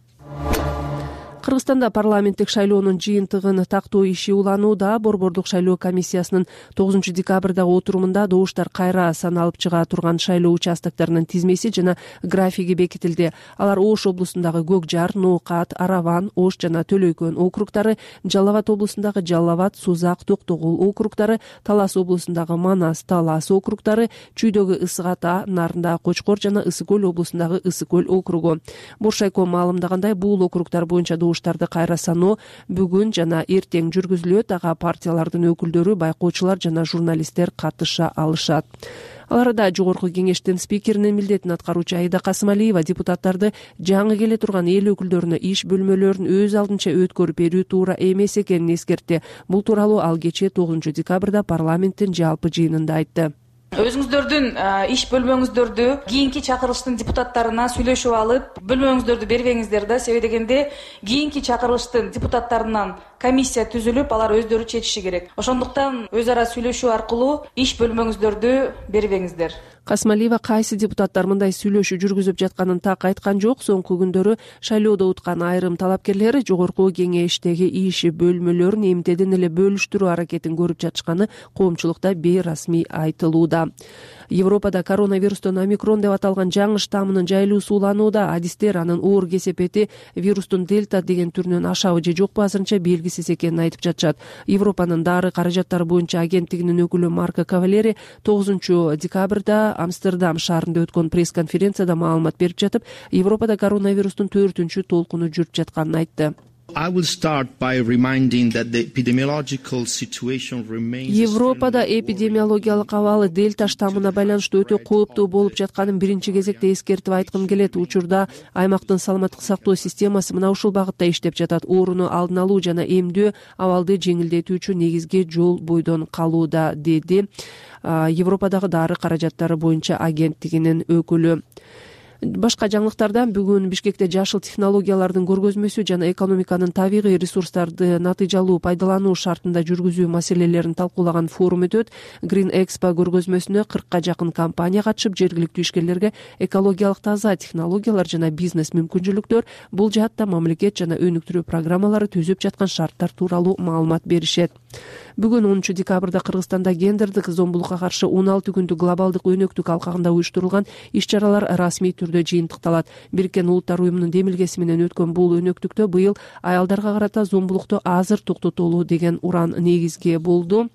Кыргызстанда парламенттик шайлоонун жыйынтыгын тактоо иши уланууда. Борбордук шайлоо комиссиясынын 9 декабрдагы отурумунда добуштар кайра саналып чыга турган шайлоо участокторунун тизмеси жана графиги бекитилди. Алар Ош облусундагы Көк Жар, Ноокат, Араван, Ош жана Төлөйкөн округдары, Жалал Абад облусундагы Жалал Абад, Сузак, Токтогул округдары, Талас облусундагы Манас, Талас округдары, Чүйдөгү Ысык Ата, Нарында, Кочкор жана Ысык Көл облусундагы Ысык Көл округу. Боршайко маалымдагандай, бул округдар боюнча добуштарды кайра саноо бүгүн жана эртең жүргүзүлөт. Ага партиялардын өкүлдөрү, байкоочулар жана журналисттер катыша алышат. Ал арада жогорку кеңештин спикеринин милдетин аткаруучу Аида Касымалиева депутаттарды жаңы келе турган эл өкүлдөрүнө иш бөлмөлөрүн өз алдынча өткөрүп берүү туура эмес экенин эскертти. Бул тууралуу ал кечээ 9 декабрда парламенттин жалпы жыйынында айтты. Өзүңүздөрдүн иш бөлмөңүздөрдү кийинки чакырылыштын депутаттарына сүйлөшүп алып, бөлмөңүздөрдү бербеңиздер да, себеби дегенде кийинки чакырылыштын депутаттарынан комиссия түзүлүп, алар өздөрү чечиши керек. Ошондуктан өз ара сүйлөшүү аркылуу иш бөлмөңүздөрдү бербеңиздер. Касымалиева кайсы депутаттар мындай сүйлөшүү жүргүзүп жатканын так айткан жок. Соңку күндөрү шайлоодо уткан айрым талапкерлер жогорку кеңештеги иш бөлмөлөрүн эмтеден эле бөлүштүрүү аракетин көрүп жатышканы коомчулукта бейрасмий айтылууда. Европада коронавирустун омикрон деп аталган жаңы штаммынын жайылуусу уланууда. Адистер анын оор кесепети вирустун дельта деген түрүнөн ашабы же жокпу азырынча белгисиз экенин айтып жатышат. Европанын дары каражаттары боюнча агенттигинин өкүлү Марко Кавалери 9 декабрда Амстердам шаарында өткөн пресс-конференцияда маалымат берип жатып, Европада коронавирустун 4-чү толкуну жүрүп жатканын айтты. Европада эпидемиологиялык абалы дельта штаммына байланыштуу өтө кооптуу болуп жатканын биринчи кезекте эскертип айткым келет. Учурда аймактын саламаттык сактоо системасы мына ушул багытта иштеп жатат. Ооруну алдын алуу жана эмдөө абалды жеңилдетүүчү негизги жол бойдон калууда, деди Европадагы дары каражаттары боюнча агенттигинин өкүлү. Башка жаңылыктардан бүгүн Бишкекте жашыл технологиялардын көргөзмөсү жана экономиканын табигый ресурстарды натыйжалуу пайдалануу шартында жүргүзүү маселелерин талкуулаган форум өтөт. Green Expo көргөзмөсүнө 40ка жакын компания катышып, жергиликтүү ишкерлерге экологиялык таза технологиялар жана бизнес мүмкүнчүлүктөр, бул жаатта мамлекет жана өнүктүрүү программалары түзүп жаткан шарттар тууралуу маалымат беришет. Бүгүн 10 декабрда Кыргызстанда гендердик зомбулукка каршы 16 күндүк глобалдык өнөктүк алкагында уюштурулган иш-чаралар расмий түрдө жыйынтыкталат. Бириккен Улуттар уюмунун демилгеси менен өткөн бул өнөктүктө быйыл аялдарга карата зомбулукту азыр токтотолу деген уран негизги болду.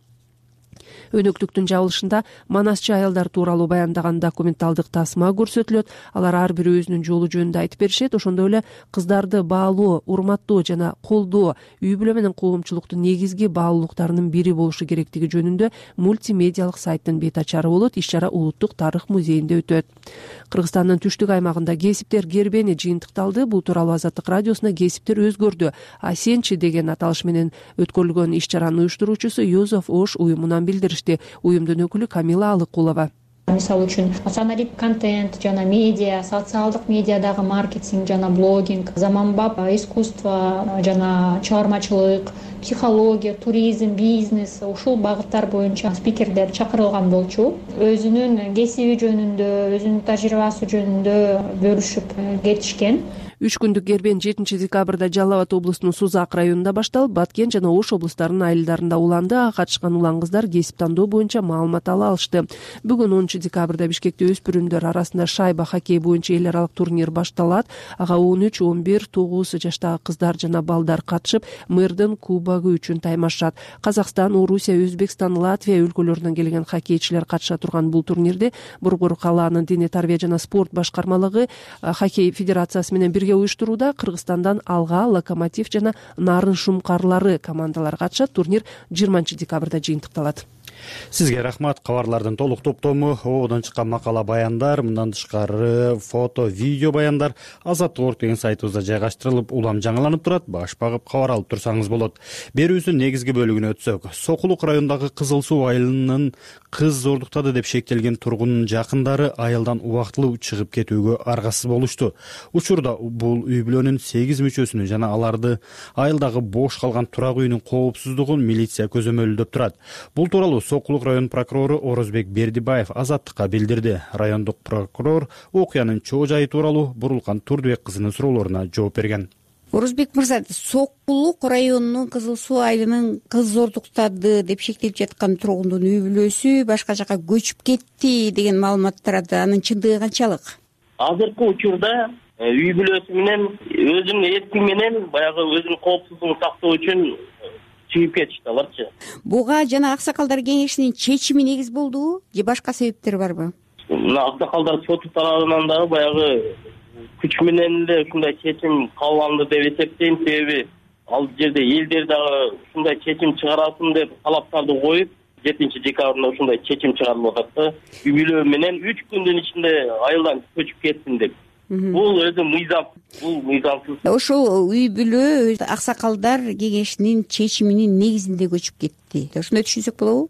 Өнөктүктүн жабылышында манасчы аялдар тууралуу баяндаган документалдык тасма көрсөтүлөт. Алар ар бири өзүнүн жолу жөнүндө айтып беришет. Ошондой эле кыздарды баалоо, урматтоо жана колдоо үй бүлө менен коомчулуктун негизги баалуулуктарынын бири болушу керектиги жөнүндө мультимедиалык сайттын бет ачары болот. Иш-чара Улуттук тарых музейинде өтөт. Кыргызстандын түштүк аймагында кесиптер гербени жыйынтыкталды. Бул тууралуу Азаттык радиосуна кесиптер өзгөрдү, а сенчи деген аталыш менен өткөрүлгөн иш-чаранын уюштуруучусу Юзеф Ош уюмунан билдиришти. Уюмдун өкүлү Камила Алыкулова. Мисалы үчүн санарип контент жана медиа, социалдык медиадагы маркетинг жана блогинг, заманбап искусство жана чыгармачылык, психология, туризм, бизнес ушул багыттар боюнча спикерлер чакырылган болчу. Өзүнүн кесиби жөнүндө, өзүнүн тажрыйбасы жөнүндө бөлүшүп кетишкен. 3 күндүк гербен 7 декабрда Жалал Абад облусунун Сузак районунда башталып, Баткен жана Ош облустарынын айылдарында уланды. Катышкан улан кыздар кесип тандоо боюнча маалымат ала алышты. Бүгүн 10 декабрда Бишкекте өспүрүмдөр арасында шайба хоккей боюнча эл аралык турнир башталат. Ага 13, 11, 9 жаштагы кыздар жана балдар катышып, мэрдин кубогу үчүн таймашат. Казакстан, Орусия, Өзбекстан, Латвия өлкөлөрүнөн келген хоккейчилер катыша турган бул турнирде Борбор калаанын дене тарбия жана спорт башкармалыгы хоккей федерациясы менен бирге уюштурууда. Кыргызстандан Алга, Локомотив жана Нарын Шумкарлары командалары катышат. Турнир 20 декабрда жыйынтыкталат. Сизге рахмат. Кабарлардын толук топтому, ободон чыккан макала баяндар, мындан тышкары фото, видео баяндар Азаттык деген сайтыбызда жайгаштырылып, улам жаңыланып турат. Баш багып кабар алып турсаңыз болот. Берүүбүздүн негизги бөлүгүнө өтсөк, Сокулук районундагы Кызыл Суу айылынын кыз зордуктады деп шектелген тургундун жакындары айылдан убактылуу чыгып кетүүгө аргасыз болушту. Учурда бул үй бүлөнүн 8 мүчөсүнү жана аларды айылдагы бош калган турак үйүнүн коопсуздугун милиция көзөмөлдөп турат. Бул тууралуу Сокулук район прокурору Орозбек Бердибаев Азаттыкка билдирди. Райондук прокурор окуянын чоо жайы тууралуу Бурулкан Турдубек кызынын суроолоруна жооп берген. Орозбек мырза, Сокулук районунун Кызыл Суу айылынын кыз зордуктады деп шектелип жаткан тургундун үй бүлөсү башка жака көчүп кетти деген маалымат тарады. Анын чындыгы канчалык? Азыркы учурда үй бүлөсү менен өзүнүн эрки менен баягы өзүнүн коопсуздугун сактоо үчүн чыгып кетишти аларчы. Буга жана аксакалдар кеңешинин чечими негиз болдубу же башка себептер барбы? Мына аксакалдар соту тарабынан дагы баягы күч менен эле ушундай чечим кабыл алынды деп эсептейм. Себеби ал жерде элдер дагы ушундай чечим чыгарасын деп талаптарды коюп, 7 декабрда ушундай чечим чыгарылып атат да. Үй бүлө менен 3 күндүн ичинде айылдан көчүп кетсин деп. Бул өзү мыйзамсыз. Ошол үй бүлө аксакалдар кеңешинин чечиминин негизинде көчүп кетти. Ошондой түшүнсөк болобу?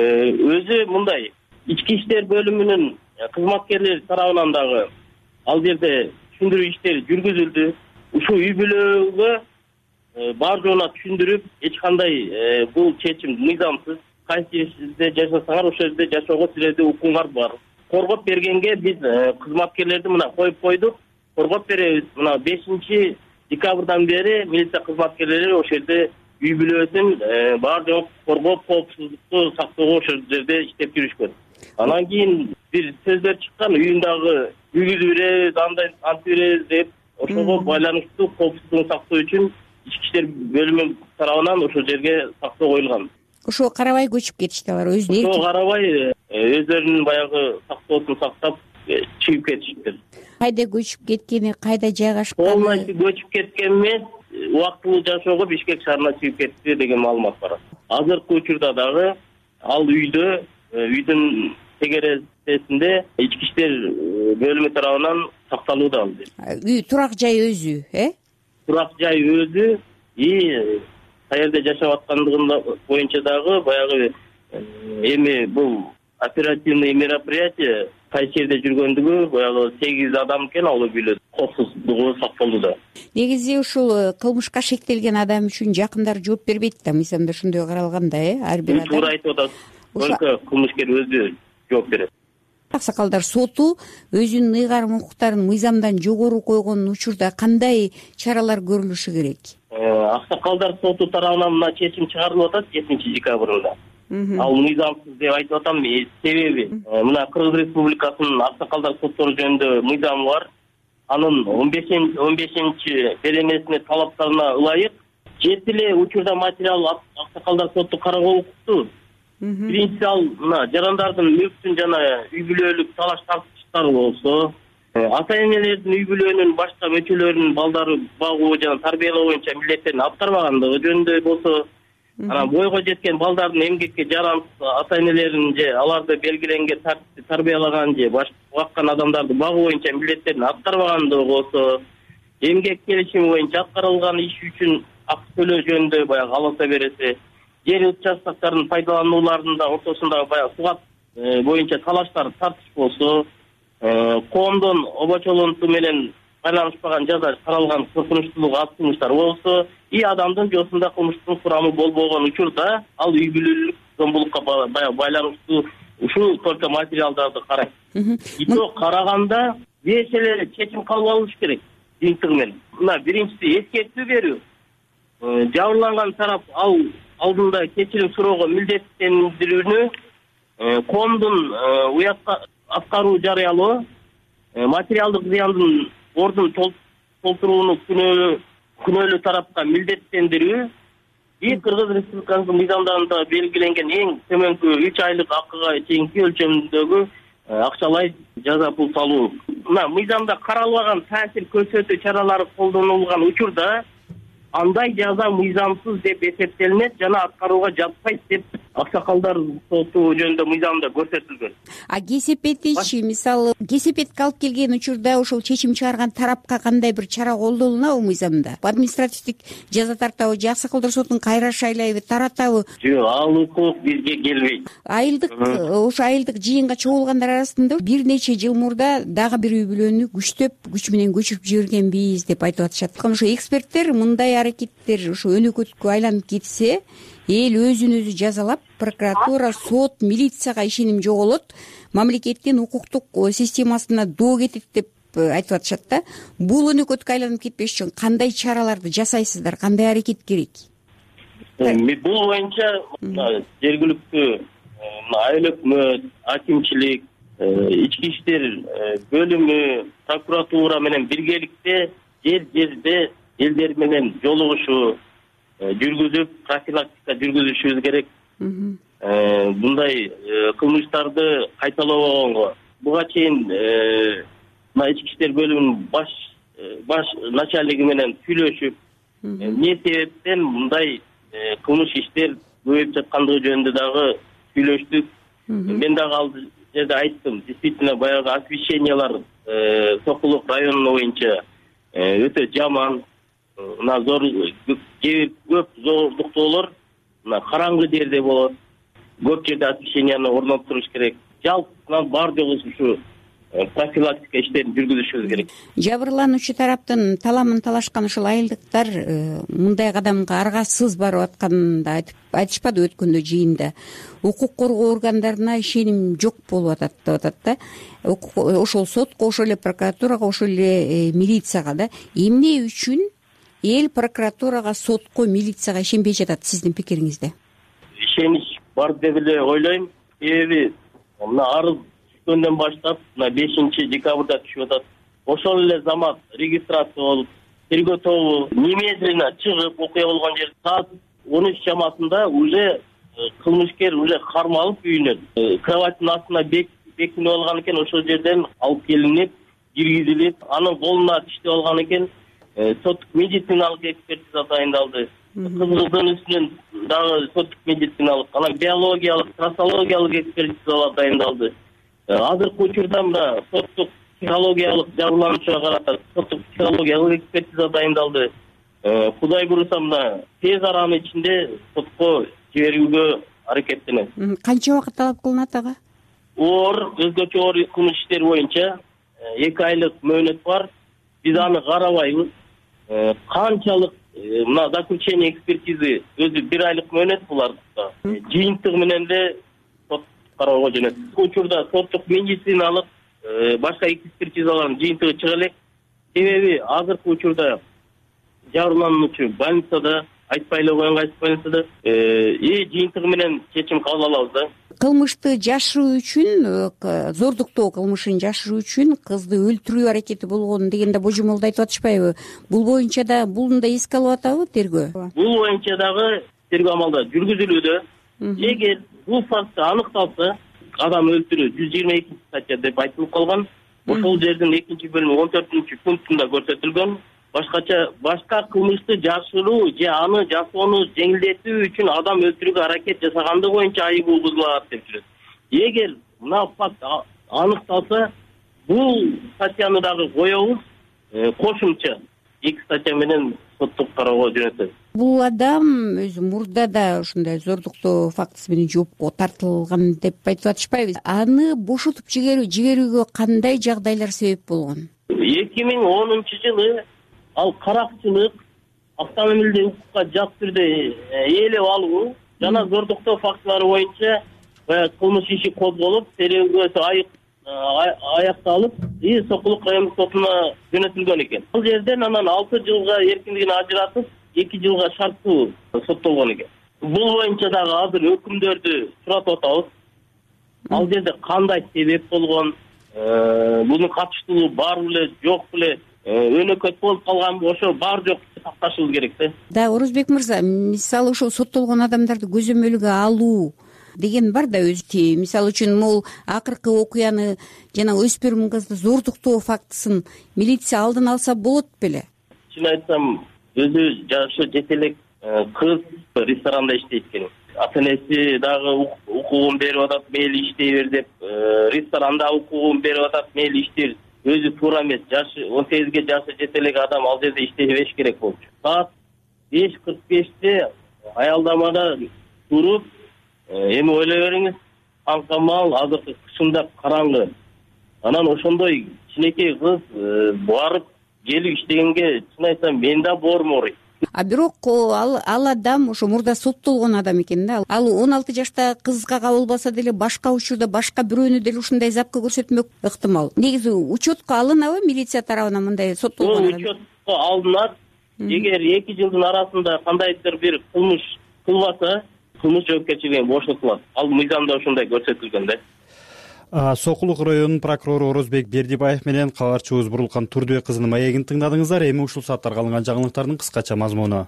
Өзү мындай, ички иштер бөлүмүнүн кызматкерлери тарабынан дагы ал жерде түшүндүрүү иштери жүргүзүлдү. Ушул үй бүлөгө бар жоона түшүндүрүп, эч кандай бул чечим мыйзамсыз. Кайсы жерде жашасаңар, ошол жерде жашоого силерде укугуңар бар. Коргоп бергенге биз кызматкерлерди мына коюп койдук. Коргоп беребиз. Мына 5 декабрдан бери милиция кызматкерлери ошол жерде үй бүлөсүн бар жок коргоп, коопсуздукту сактоого ошол жерде иштеп жүрүшкөн. Анан кийин бир сөздөр чыккан, үйүндагы үйгүзүп беребиз, антып беребиз деп, ошого байланыштуу коопсуздугун сактоо үчүн ички иштер бөлүмү тарабынан ошол жерге сактоо коюлган. Ошого карабай көчүп кетишти алар өзүнө. Ошого карабай өздөрүнүн баягы сактоосун сактап чыгып кетишти. Кайда көчүп кеткени, кайда жайгашканы? Полностью көчүп кеткен эмес, убактылуу жашоого Бишкек шаарына чыгып кетти деген маалымат бар. Азыркы учурда дагы ал үйдүн тегересинде ички иштер бөлүмү тарабынан сакталууда ал. Үй турак жай өзү, Турак жай өзү каерде жашап аткандыгын боюнча дагы баягы эми бул оперативный мероприятие кайсы жерде жүргөндүгү баягы 8 адам экен, ал үй бүлө коопсуздугу сакталды да. Негизи ушул кылмышка шектелген адам үчүн жакындары жооп бербейт да, мыйзамда ошондой каралган да, ар бир адам. Туура айтып атасыз. Өлкө кылмышкер өзү жооп берет. Аксакалдар соту өзүнүн ыйгарым укуктарын мыйзамдан жогору койгон учурда кандай чаралар көрүлүшү керек? Аксакалдар соту тарабынан мына чечим чыгарылып атат 7 декабрында. Ал мыйзамсыз деп айтып атам. Себеби мына Кыргыз Республикасынын аксакалдар соттору жөнүндө мыйзамы бар. Анын 15 беренесине талаптарына ылайык 7 эле учурда материал аксакалдар соту кароого укуктуу. Биринчиси ал мына жарандардын мүлктүн жана үй бүлөлүк талаш тартыштары болсо, ата энелердин үй бүлөнүн башка мүчөлөрүнүн балдары багуу жана тарбиялоо боюнча милдеттерин аткарбагандыгы жөнүндө болсо, анан бойго жеткен балдардын эмгекке жарамсыз ата энелерин же аларды белгиленген тартипте тарбиялаган же баккан адамдарды багуу боюнча милдеттерин аткарбагандыгы болсо, эмгек келишими боюнча аткарылган иш үчүн акы төлөө жөнүндө баягы аласа береси, жер участоктарынын пайдаланууларында ортосундагы баягы сугат боюнча талаштар тартыш болсо, коомдун обочолонту менен байланышпаган жаза каралган коркунучтуулук ат кылмыштар болсо, адамдын жоосунда кылмыштын курамы болбогон учурда ал үй бүлөлүк зомбулукка баягы байланыштуу ушул только материалдарды карайт. Итök караганда беш эле чечим кабыл алыш керек жыйынтыгы менен. Мына биринчиси эскертүү берүү. Жабырланган тарап ал алдында кечирим суроого милдеттендирүүнү коомдун уятка аткаруу жарыялоо, материалдык зыяндын ордун толтурууну күнөөлүү тарапка милдеттендирүү, Кыргыз Республикасынын мыйзамдарында белгиленген эң төмөнкү 3 айлык акыга чейинки өлчөмдөгү акчалай жаза пул салуу. Мына мыйзамда каралбаган таасир көрсөтүү чаралары колдонулган учурда андай жаза мыйзамсыз деп эсептелинет жана аткарууга жатпайт деп аксакалдар соту жөнүндө мыйзамда көрсөтүлгөн. Кесепетичи, мисалы, кесепетке алып келген учурда ошол чечим чыгарган тарапка кандай бир чара колдонулабы мыйзамда? Административдик жаза тартабы же аксакалдар сотун кайра шайлайбы, таратабы? Жок, ал укук бизге келбейт. Ошо айылдык жыйынга чогулгандар арасында бир нече жыл мурда дагы бир үй бүлөнү күчтөп, күч менен көчүрүп жибергенбиз деп айтып атышат. Ошо эксперттер мындай аракеттер ошо өнөкөткө айланып кетсе, эл өзүн өзү жазалап, прокуратура, сот, милицияга ишеним жоголот, мамлекеттин укуктук системасына доо кетет деп айтып атышат да. Бул өнөкөткө айланып кетпеш үчүн кандай чараларды жасайсыздар, кандай аракет керек? Бул боюнча жергиликтүү айыл өкмөт, акимчилик, ички иштер бөлүмү, прокуратура менен биргеликте жер-жерде элдер менен жолугушуу жүргүзүп, профилактика жүргүзүшүбүз керек. Мындай кылмыштарды кайталабаганга буга чейин мына ички иштер бөлүмүнүн баш начальниги менен сүйлөшүп, эмне себептен мындай кылмыш иштер көбөйүп жаткандыгы жөнүндө дагы сүйлөштүк. Мен дагы ал жерде айттым, действительно баягы освещениялар Сокулук району боюнча өтө жаман. Мына көп зордуктоолор мына караңгы жерде болот. Көп жерде освещенияны орноттуруш керек. Жалпы бар жогу ушу профилактика иштерин жүргүзүшүбүз керек. Жабырлануучу тараптын таламын талашкан ушул айылдыктар мындай кадамга аргасыз барып атканын айтышпады өткөндө жыйында. Укук коргоо органдарына ишеним жок болуп атат деп атат да. Ошол сотко, ошол эле прокуратурага, ошол эле милицияга да. Эмне үчүн эл прокуратурага, сотко, милицияга ишенбей жатат сиздин пикириңизде? Ишенич бар деп эле ойлойм. Себеби мына арыз түшкөндөн баштап мына 5 декабрда түшүп атат. Ошол эле замат регистрация болуп, тергөө тобу немедленно чыгып, окуя болгон жер саат 13 чамасында уже кылмышкер уже кармалып үйүнөн кроваттын астына бекинип алган экен. Ошол жерден алып келинип, киргизилип, анын колуна тиштеп алган экен. Соттук медициналык экспертиза дайындалды. Кыздын үстүнөн дагы соттук медициналык, анан биологиялык, трассологиялык экспертизалар дайындалды. Азыркы учурда мына соттук психологиялык жабырлануучуга карата соттук психологиялык экспертиза дайындалды. Кудай буюрса мына тез аранын ичинде сотко жиберүүгө аракеттенет. Канча убакыт талап кылынат ага? оор, өзгөчө оор кылмыш иштери боюнча 2 айлык мөөнөт бар. Биз аны карабайбыз. Канчалык мына заключение экспертизы өзү 1 айлык мөөнөт буларда. Жыйынтыгы менен эле сот кароого жөнөт. Учурда соттук медициналык башка экспертизалардын жыйынтыгы чыга элек. Себеби азыркы учурда жабырлануучу больницада, айтпай эле коюнга айтып больницада жыйынтыгы менен чечим кабыл алабыз да. Кылмышты жашыруу үчүн, зордуктоо кылмышын жашыруу үчүн кызды өлтүрүү аракети болгон дегенде божомолду айтып атышпайбы? Бул боюнча да буну да эске алып атабы тергөө? Бул боюнча дагы тергөө амалдары жүргүзүлүүдө. Эгер бул факт аныкталса, адам өлтүрүү 122 статья деп айтылып калган. Ошол жердин 2-бөлүмү 14-пунктунда көрсөтүлгөн. Башка кылмышты жашыруу же аны жасоону жеңилдетүү үчүн адам өлтүрүүгө аракет жасаганды боюнча айып угузулат деп жүрөт. Эгер мына факт аныкталса, бул статьяны дагы коебуз, кошумча 2 статья менен соттук кароого жөнөтөбүз. Бул адам өзү мурда да ушундай зордуктоо фактысы менен жоопко тартылган деп айтып атышпайбы? Аны бошотуп жиберүүгө кандай жагдайлар себеп болгон? 2010-жылы ал каракчылык, автомобилди укукка жат түрдө ээлеп алуу жана зордуктоо фактылары боюнча кылмыш иши козголуп, тергөөсү аякталып, Сокулук райондук сотуна жөнөтүлгөн экен. Бул жерден анан 6 жылга эркиндигин ажыратып, 2 жылга шарттуу соттолгон экен. Бул боюнча дагы азыр өкүмдөрдү суратып атабыз. Ал жерде кандай себеп болгон, bunun катыштуулугу бар беле, жок беле, өнөкөт болуп калганбы, ошо бар жок такташыбыз керек да. Да, Орозбек мырза, мисалы ошол соттолгон адамдарды көзөмөлгө алуу деген бар да өзү. Мисалы үчүн могул акыркы окуяны жана өспүрүм кызды зордуктоо фактысын милиция алдын алса болот беле? Чын айтсам, өзү жашы жетелек кыз ресторанда иштейт экен. Ата-энеси дагы укугун берип атат, мейли иштей бер деп, ресторанда укугун берип атат, мейли иштер. Өзү туура эмес. Жашы 18 жашы жетелек адам ал жерде иштебеш керек болчу. Саат 5:45-те аялдамада туруп, эми ойлой бериңиз, камал азыркы кышында караңгы. Анан ошондой кичинекей кыз барып келип иштегенге чын айтсам мен да боорум ооруйт. Бирок ал адам ошо мурда соттолгон адам экен да. Ал 16 жашта кызга кабылбаса деле башка учурда башка бирөөнү деле ушундай запка көрсөтмөк ыктымал. Негизи учетко алынабы милиция тарабынан мындай соттолгон адам? Учетко алынат. Эгер 2 жылдын арасында кандайдыр бир кылмыш кылбаса, кылмыш жоопкерчилигинен бошотулат. Ал мыйзамда ошондой көрсөтүлгөн да. Сокулук районунун прокурору Орозбек Бердибаев менен кабарчыбыз Бурулкан Турдубек кызынын маегин тыңдадыңыздар. Эми ушул сааттарга алынган жаңылыктардын кыскача мазмуну.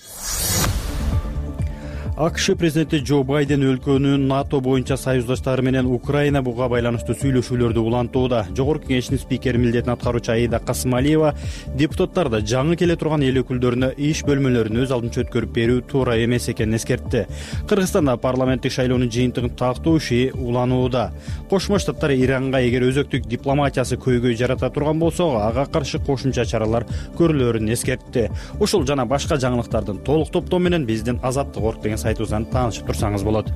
АКШ президенти Джо Байден өлкөнүн НАТО боюнча союздаштары менен Украина буга байланыштуу сүйлөшүүлөрдү улантууда. Жогорку кеңештин спикери милдетин аткаруучу Аида Касымалиева депутаттарды жаңы келе турган эл өкүлдөрүнө иш бөлмөлөрүн өз алдынча өткөрүп берүү туура эмес экенин эскертти. Кыргызстанда парламенттик шайлоонун жыйынтыгын тактоо иши уланууда. Кошмо Штаттар Иранга эгер өзөктүк дипломатиясы көйгөй жарата турган болсо, ага каршы кошумча чаралар көрүлөрүн эскертти. Ушул жана башка жаңылыктардын толук топтоо менен биздин Азаттык орг деген сайтыбыздан таанышып турсаңыз болот.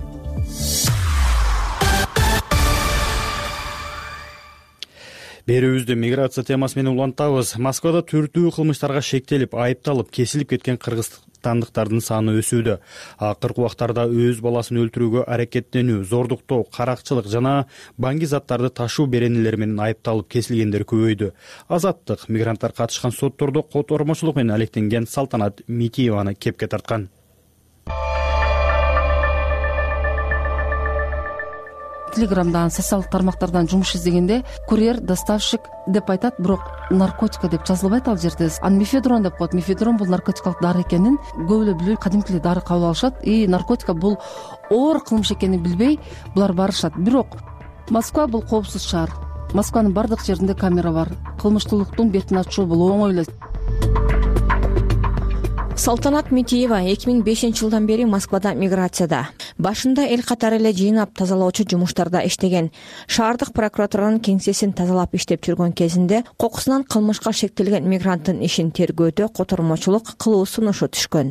Берүүбүздү миграция темасы менен улантабыз. Москвада түрдүү кылмыштарга шектелип, айыпталып, кесилип кеткен кыргызстандыктардын саны өсүүдө. Акыркы убактарда өз баласын өлтүрүүгө аракеттенүү, зордуктоо, каракчылык жана баңги заттарды ташуу беренелери менен айыпталып, кесилгендер көбөйдү. Азаттык мигранттар катышкан соттордо котормочулук менен алектенген Салтанат Митиеваны кепке тарткан. Телеграмдан, социалдык тармактардан жумуш издегенде курьер, доставщик деп айтат, бирок наркотика деп жазылбайт ал жерде. Мефедрон деп коет. Мефедрон бул наркотикалык дары экенин көп эле билбей кадимки дары кабыл алышат. Наркотика бул оор кылмыш экенин билбей булар барышат. Бирок Москва бул коопсуз шаар. Москванын бардык жеринде камера бар. Кылмыштуулуктун бетин ачуу бул оңой эле. Салтанат Митиева 2005-жылдан бери Москвада миграцияда. Башында эл катары эле жыйнап тазалоочу жумуштарда иштеген. Шаардык прокуратуранын кеңсесин тазалап иштеп жүргөн кезинде кокусунан кылмышка шектелген мигранттын ишин тергөөдө котормочулук кылуу сунушу түшкөн.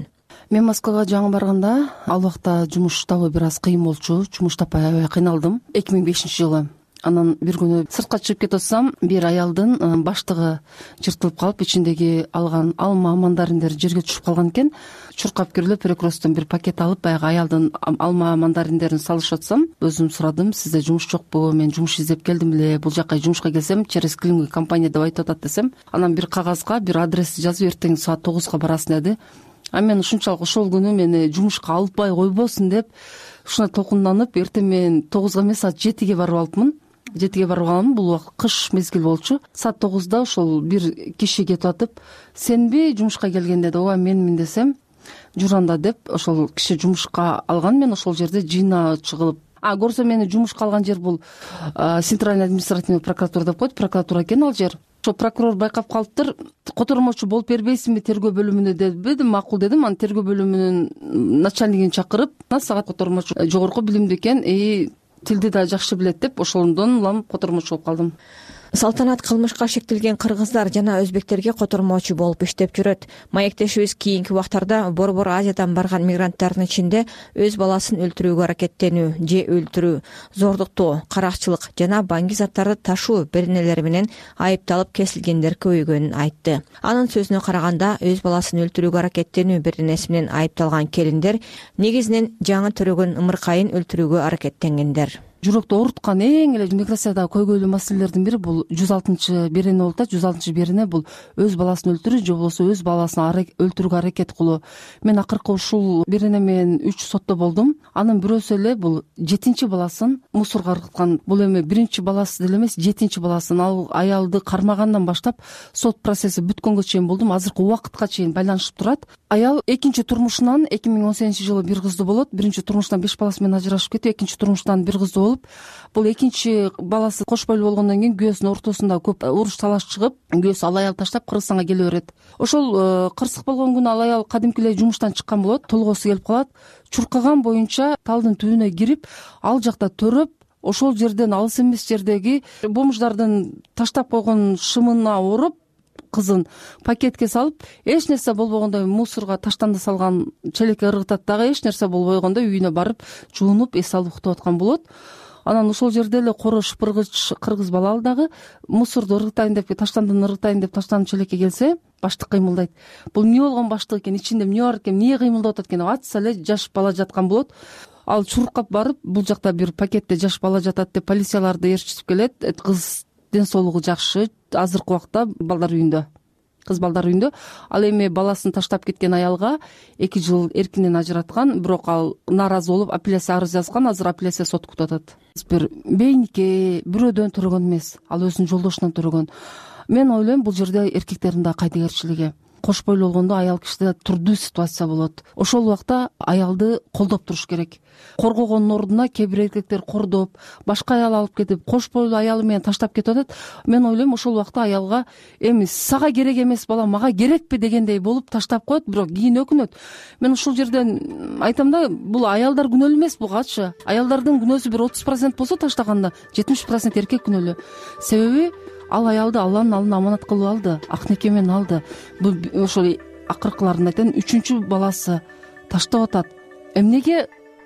мен Москвага жаңы барганда ал убакта жумуш табуу бир аз кыйын болчу. Жумуш таппай аябай кыйналдым 2005-жылы. Анан бир күнү сыртка чыгып кетип атсам, бир аялдын баштыгы жыртылып калып, ичиндеги алган алма мандариндер жерге түшүп калган экен. Чуркап кирип Перекресттен бир пакет алып, баягы аялдын алма мандариндерин салышып атсам, өзүм сурадым: "Сизде жумуш жокпу? Мен жумуш издеп келдим эле. Бул жака жумушка келсем, через клининг компания деп айтып атат" десем, анан бир кагазга бир адрести жазып, эртең саат 9-га барасың деди. Мен ушунчалык ошол күнү мени жумушка албай койбосун деп ушуна толкунданып, эртең мен 9-га эмес, саат 7-ге барып алыпмын. 7-ге барып алгам. Бул убакыт кыш мезгил болчу. Саат 9-да ошол бир киши кетип атып, "Сенби жумушка келген?" деди. "Ооба, менмин" десем, "Жур анда" деп ошол киши жумушка алган. Мен ошол жерде жыйнаачы кылып, көрсө мени жумушка алган жер бул Центральный административный прокуратура деп коет, прокуратура экен ал жер. Ошо прокурор байкап калыптыр. "Котормочу болуп бербейсиңби тергөө бөлүмүнө?" деди. "Макул" дедим. Анан тергөө бөлүмүнүн начальнигин чакырып, "Сага котормочу жогорку билимдүү экен, тилди да жакшы билет" деп ошондон улам котормочу болуп калдым. Салтанат кылмышка шектелген кыргыздар жана өзбектерге котормочу болуп иштеп жүрөт. Маектешибиз кийинки убактарда Борбор Азиядан барган мигранттардын ичинде өз баласын өлтүрүүгө аракеттенүү же өлтүрүү, зордуктоо, каракчылык жана баңги заттарды ташуу беренелери менен айыпталып кесилгендер көбөйгөнүн айтты. Анын сөзүнө караганда, өз баласын өлтүрүүгө аракеттенүү беренеси менен айыпталган келиндер негизинен жаңы төрөгөн ымыркайын өлтүрүүгө аракеттенгендер. Жүрөктү ооруткан эң эле миграциядагы көйгөйлүү маселелердин бири бул 106 берене болуп атат. 106 берене бул өз баласын өлтүрүү же болбосо өз баласын өлтүрүүгө аракет кылуу. Мен акыркы ушул берене менен 3 сотто болдум. Анын бирөөсү эле бул 7 баласын мусорго ыргыткан. Бул эми 1 баласы деле эмес, 7 баласын. Ал аялды кармагандан баштап сот процесси бүткөнгө чейин болдум. Азыркы убакытка чейин байланышып турат. Аял экинчи турмушунан 2018-жылы бир кызды болот. Биринчи турмуштан 5 баласы менен ажырашып кетти. Экинчи турмуштан бир кызды болуп, бул экинчи баласы кош бойлуу болгондон кийин күйөөсүнүн ортосунда көп уруш талаш чыгып, күйөөсү ал аял таштап Кыргызстанга келе берет. Ошол кырсык болгон күнү ал аял кадимки эле жумуштан чыккан болот, толгосу келип калат. Чуркаган боюнча талдын түбүнө кирип, ал жакта төрөп, ошол жерден алыс эмес жердеги бомждардын таштап койгон шымына ороп, кызын пакетке салып, эч нерсе болбогондой мусорго таштанды салган челекке ыргытат дагы, эч нерсе болбой койгондой үйүнө барып жуунуп эс алып уктап аткан болот. Анан ошол жерде эле коро шыпыргыч кыргыз бала ал дагы мусорду ыргытайын деп, таштандыны ыргытайын деп таштанып челекке келсе, баштык кыймылдайт. Бул эмне болгон баштык экен, ичинде эмне бар экен, эмне кыймылдап атат экен, ачса эле жаш бала жаткан болот. Ал чуркап барып, бул жакта бир пакетте жаш бала жатат деп полицияларды ээрчитип келет. Кыз ден соолугу жакшы, азыркы убакта балдар үйүндө, кыз балдар үйүндө. Ал эми баласын таштап кеткен аялга 2 жыл эркинен ажыраткан, бирок ал нааразы болуп апелляция арыз жазган. Азыр апелляция сот күтүп атат. Бир бейнике бирөөдөн төрөгөн эмес, ал өзүнүн жолдошунан төрөгөн. Мен ойлойм, бул жерде эркектердин да кайдыгерчилиги. Кош бойлуу болгондо аял кишиде турдуу ситуация болот. Ошол убакта аялды колдоп туруш керек. Коргогондун ордуна кээ бир эркектер кордоп, башка аял алып кетип, кош бойлуу аялы менен таштап кетип атат. Мен ойлойм, ошол убакта аялга "Эми сага керек эмес бала, мага керекпи?" дегендей болуп таштап коет, бирок кийин өкүнөт. Мен ушул жерден айтам да, бул аялдар күнөөлүү эмес, бугачы. Аялдардын күнөөсү бир 30% болсо таштаганда, 70% эркек күнөөлүү. Себеби ал аялды Алланын алдына аманат кылып алды, ак неке менен алды. Бул ошол акыркыларын айтайын, 3 баласы таштап атат. Эмнеге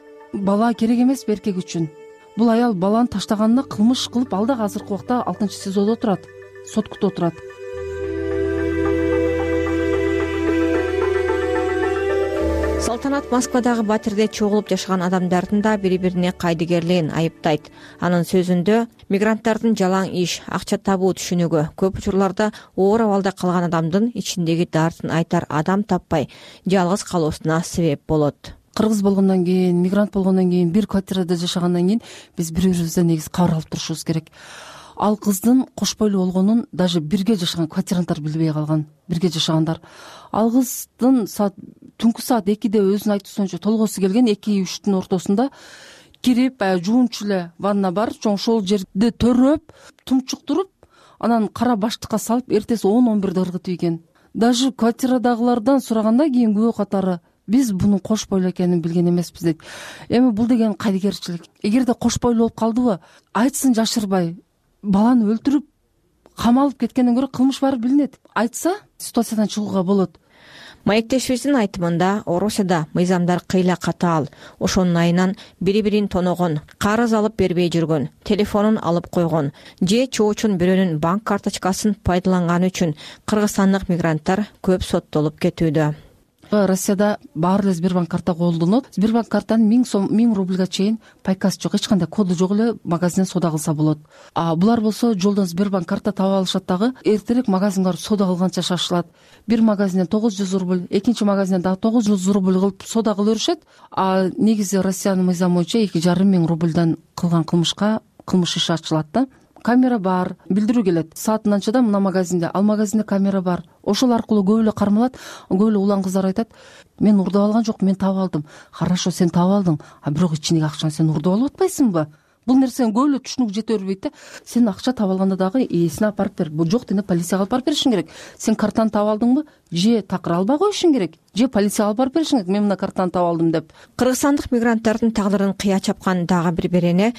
бала керек эмес эркек үчүн? Бул аял баланы таштаганына кылмыш кылып, ал да азыркы убакта 6-сезодо турат, сот күтүп отурат. Салтанат Москвадагы батирде чогулуп жашаган адамдардын да бири-бирине кайдыгерлигин айыптайт. Анын сөзүндө, мигранттардын жалаң иш, акча табуу түшүнүгү көп учурларда оор абалда калган адамдын ичиндеги дартын айтар адам таппай жалгыз калуусуна себеп болот. Кыргыз болгондон кийин, мигрант болгондон кийин, бир квартирада жашагандан кийин биз бири-бирибизден негизи кабар алып турушубуз керек. Ал кыздын кош бойлуу болгонун даже бирге жашаган квартиранттар билбей калган, бирге жашагандар. Ал кыздын түнкү саат 2-де өзүнүн айтуусунча толгосу келген, 2-3-түн ортосунда кирип, жуунчу эле ванна бар, чоң ошол жерди төрөп, тумчуктуруп, анан кара баштыкка салып, эртеси 10-11-де ыргытып ийген. Даже квартирадагылардан сураганда кийин күбө катары биз бунун кош бойлуу экенин билген эмеспиз дейт. Эми бул деген кайдыгерчилик. Эгерде кош бойлуу болуп калдыбы, айтсын жашырбай, баланы өлтүрүп камалып кеткенден көрө кылмыш баары билинет. Айтса, ситуациядан чыгууга болот. Маектешибиздин айтымында Орусияда мыйзамдар кыйла катаал. Ошонун айынан бири-бирин тоногон, карыз алып бербей жүргөн, телефонун алып койгон же чоочун бирөөнүн банк карточкасын пайдаланганы үчүн кыргызстандык мигранттар көп соттолуп кетүүдө. Россияда баары эле Сбербанк карта колдонот. Сбербанк картанын 1000 рубльга чейин пайкасы жок, эч кандай коду жок эле магазинден соода кылса болот. Булар болсо жолдон Сбербанк карта таап алышат дагы, эртерээк магазинге барып соода кылганча шашылат. Бир магазинден 900 рубль, экинчи магазинден дагы 900 рубль кылып соода кыла беришет. Негизи Россиянын мыйзамы боюнча 2500 рубльдан кылган кылмышка кылмыш иши ачылат да. Камера бар, билдирүү келет. Саатын анчада мына магазинде, ал магазинде камера бар. Ошол аркылуу көп эле кармалат. Көп эле улан кыздар айтат: "Мен урдап алган жок, мен таап алдым." Хорошо, сен таап алдың, бирок ичиндеги акчаны сен урдап алып атпайсыңбы? Бул нерсенин көп эле түшүнүк жете бербейт да. Сен акча таап алганда дагы ээсине алып барып бер. Бул жок дегенде полицияга алып барып беришиң керек. Сен картаны таап алдыңбы? Же такыр албай коюшуң керек, же полицияга алып барып беришиң керек. Мен мына картаны таап алдым деп. Кыргызстандык мигранттардын тагдырын кыя чапкан дагы бир берене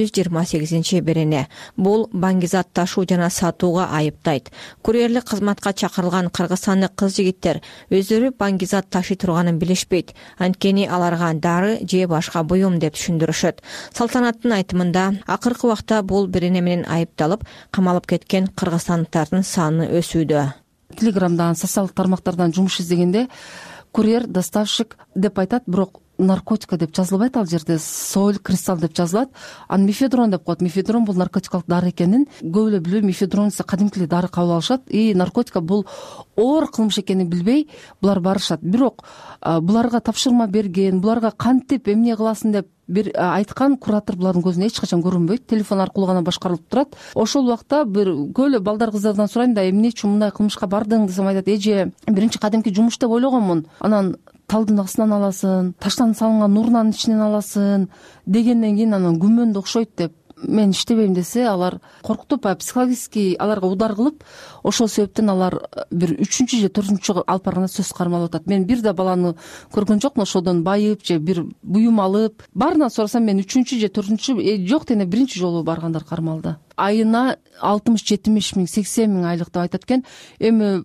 228 берене. Бул баңгизат ташуу жана сатууга айыптайт. Курьерлик кызматка чакырылган кыргызстандык кыз-жигиттер өздөрү баңгизат ташый турганын билишпейт. Анткени аларга дары же башка буюм деп түшүндүрүшөт. Салтанаттын айтымында акыркы убакта бул берене менен айыпталып, камалып кеткен кыргызстандыктардын саны өсүүдө. Телеграмдан, социалдык тармактардан жумуш издегенде курьер, доставщик деп айтат, бирок наркотика деп жазылбайт ал жерде, соль, кристалл деп жазылат. Мефедрон деп коет. Мефедрон бул наркотикалык дары экенин көп эле билбей, мефедрон кадимки дары кабыл алышат. Наркотика бул оор кылмыш экенин билбей булар барышат. Бирок буларга тапшырма берген, буларга кантип эмне кыласың деп бир айткан куратор булардын көзүнө эч качан көрүнбөйт. Телефон аркылуу гана башкарылып турат. Ошол убакта бир көп эле балдар кыздардан сурайм да, эмне үчүн мындай кылмышка бардың десем, айтат: "Эже, биринчи кадимки жумуш деп ойлогонмун. Анан талдын астынан аласың, таштан салынган урнанын ичинен аласың дегенден кийин анан күмөндө окшойт деп мен иштебейм десе, алар коркутуп, психологический аларга удар кылып, ошол себептен алар бир 3-чү же 4-чү алып барганда сөз кармалып атат. Мен бир да баланы көргөн жокмун ошодон байып же бир буюм алып. Баарынан сурасам, мен 3-чү же 4-чү жок дегенде биринчи жолу баргандар кармалды. Айына 60-70 миң, 80 миң айлык деп айтат экен. Эми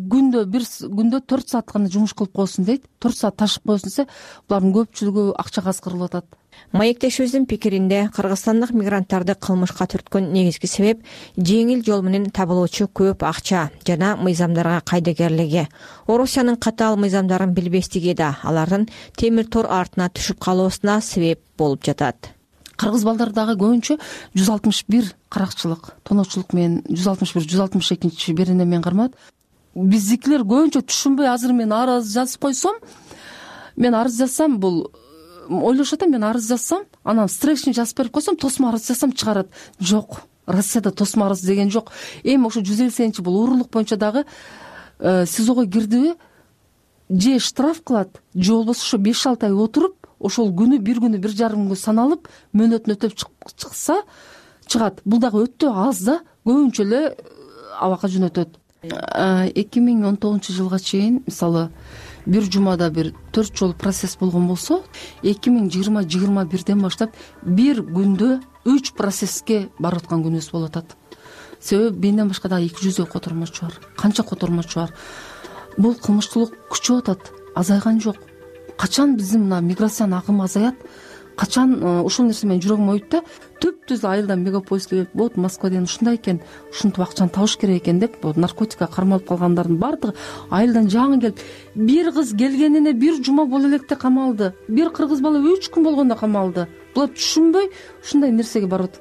күндө 4 саат гана жумуш кылып койсун дейт. 4 саат ташып койсун десе, булардын көпчүлүгү акчага аскырылып атат. Маектешибиздин пикиринде кыргызстандык мигранттарды кылмышка түрткөн негизги себеп жеңил жол менен табылуучу көп акча жана мыйзамдарга кайдыгерлиги. Орусиянын катаал мыйзамдарын билбестиги да алардын темир тор артына түшүп калуусуна себеп болуп жатат. Кыргыз балдары дагы көбүнчө 161 каракчылык, тоноочулук менен 162 берене менен кармалат. Биздикилер көбүнчө түшүнбөй, азыр мен арыз жазып койсом, мен арыз жазсам, бул ойлошот, мен арыз жазсам, анан встречный жазып берип койсом, тосмо арыз жазсам чыгарат. Жок, Россияда тосмо арыз деген жок. Эми ошо 157 бул уурулук боюнча дагы СИЗОго кирдиби, же штраф кылат, же болбосо ошо 5-6 ай отуруп, ошол күнү бир жарым күнгө саналып, мөөнөтүн өтөп чыкса чыгат. Бул дагы өтө аз да, көбүнчө эле абакка жөнөтөт. 2019 жылга чейин, мисалы, бир жумада бир 4 жолу процесс болгон болсо, 2020-21ден баштап бир күндө 3 процесске барып аткан күнүбүз болуп атат. Себеби менден башка дагы 200 котормочу бар. Канча котормочу бар. Бул кылмыштуулук күчөп атат, азайган жок. Качан биздин мына миграциянын акымы азаят? Качан ушул нерсе менин жүрөгүм оюйт да, түп-түз айылдан мегаполиске келип, вот Москваден ушундай экен, ушинтип акчаны табыш керек экен деп, наркотикага кармалып калгандардын баардыгы айылдан жаңы келип, бир кыз келгенине бир жума боло электе камалды. Бир кыргыз бала 3 күн болгондо камалды. Булар түшүнбөй ушундай нерсеге барат.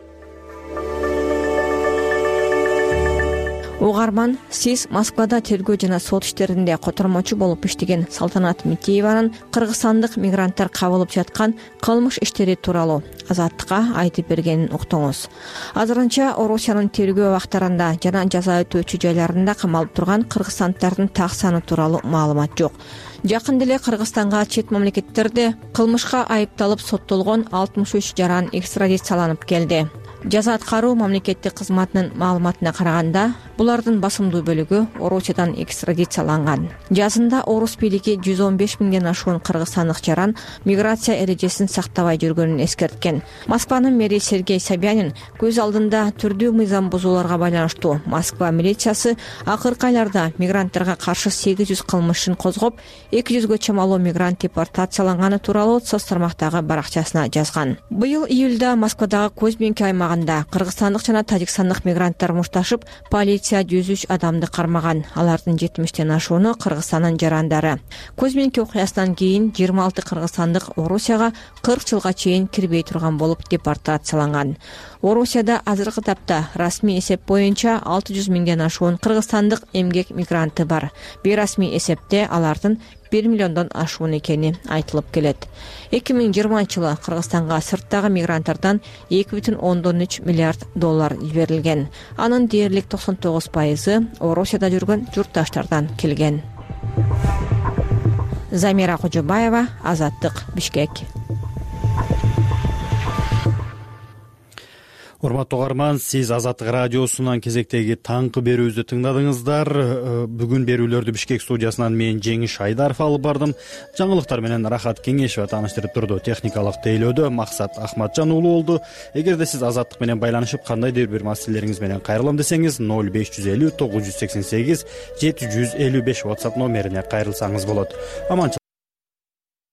Угарман, сиз Москвада тергөө жана сот иштеринде котормочу болуп иштеген Салтанат Митиеванын кыргызстандык мигранттар кабылып жаткан кылмыш иштери тууралуу Азаттыкка айтып бергенин уктуңуз. Азырынча Орусиянын тергөө абактарында жана жаза өтөөчү жайларында камалып турган кыргызстандыктардын так саны тууралуу маалымат жок. Жакында эле Кыргызстанга чет мамлекеттерде кылмышка айыпталып соттолгон 63 жаран экстрадицияланып келди. Жаза аткаруу мамлекеттик кызматынын маалыматына караганда, булардын басымдуу бөлүгү Орусиядан экстрадицияланган. Жазында орус бийлиги 115 миңден ашуун кыргызстандык жаран миграция эрежесин сактабай жүргөнүн эскерткен. Москванын мэри Сергей Собянин көз алдында түрдүү мыйзам бузууларга байланыштуу Москва милициясы акыркы айларда мигранттарга каршы 800 кылмышын козгоп, 200гө чамалуу мигрант депортацияланганы тууралуу соц тармактагы баракчасына жазган. Быйыл июлда Москвадагы Кузьминки аймагында кыргызстандык жана тажикстандык мигранттар мушташып, полиция 103 адамды кармаган. Алардын 70тен ашууну Кыргызстандын жарандары. Кузьминки окуясынан кийин 26 кыргызстандык Орусияга 40 жылга чейин кирбей турган болуп депортацияланган. Орусияда азыркы тапта расмий эсеп боюнча 600 миңден ашуун кыргызстандык эмгек мигранты бар. Бейрасмий эсепте алардын 1 миллиондон ашуун экени айтылып келет. 2020-жылы Кыргызстанга сырттагы мигранттардан 2,3 миллиард доллар жиберилген. Анын дээрлик 99% Орусияда жүргөн журтташтардан келген. Замира Кожобаева, Азаттык, Бишкек. Урматтуу угарман, сиз Азаттык радиосунан кезектеги таңкы берүүбүздү тыңдадыңыздар. Бүгүн берүүлөрдү Бишкек студиясынан мен Жеңиш Айдаров алып бардым. Жаңылыктар менен Рахат Кеңешева тааныштырып турду. Техникалык тейлөөдө Максат Ахматжан уулу болду. Эгерде сиз Азаттык менен байланышып кандайдыр бир маселелериңиз менен кайрылам десеңиз 0550 988 755 WhatsApp номерине кайрылсаңыз болот.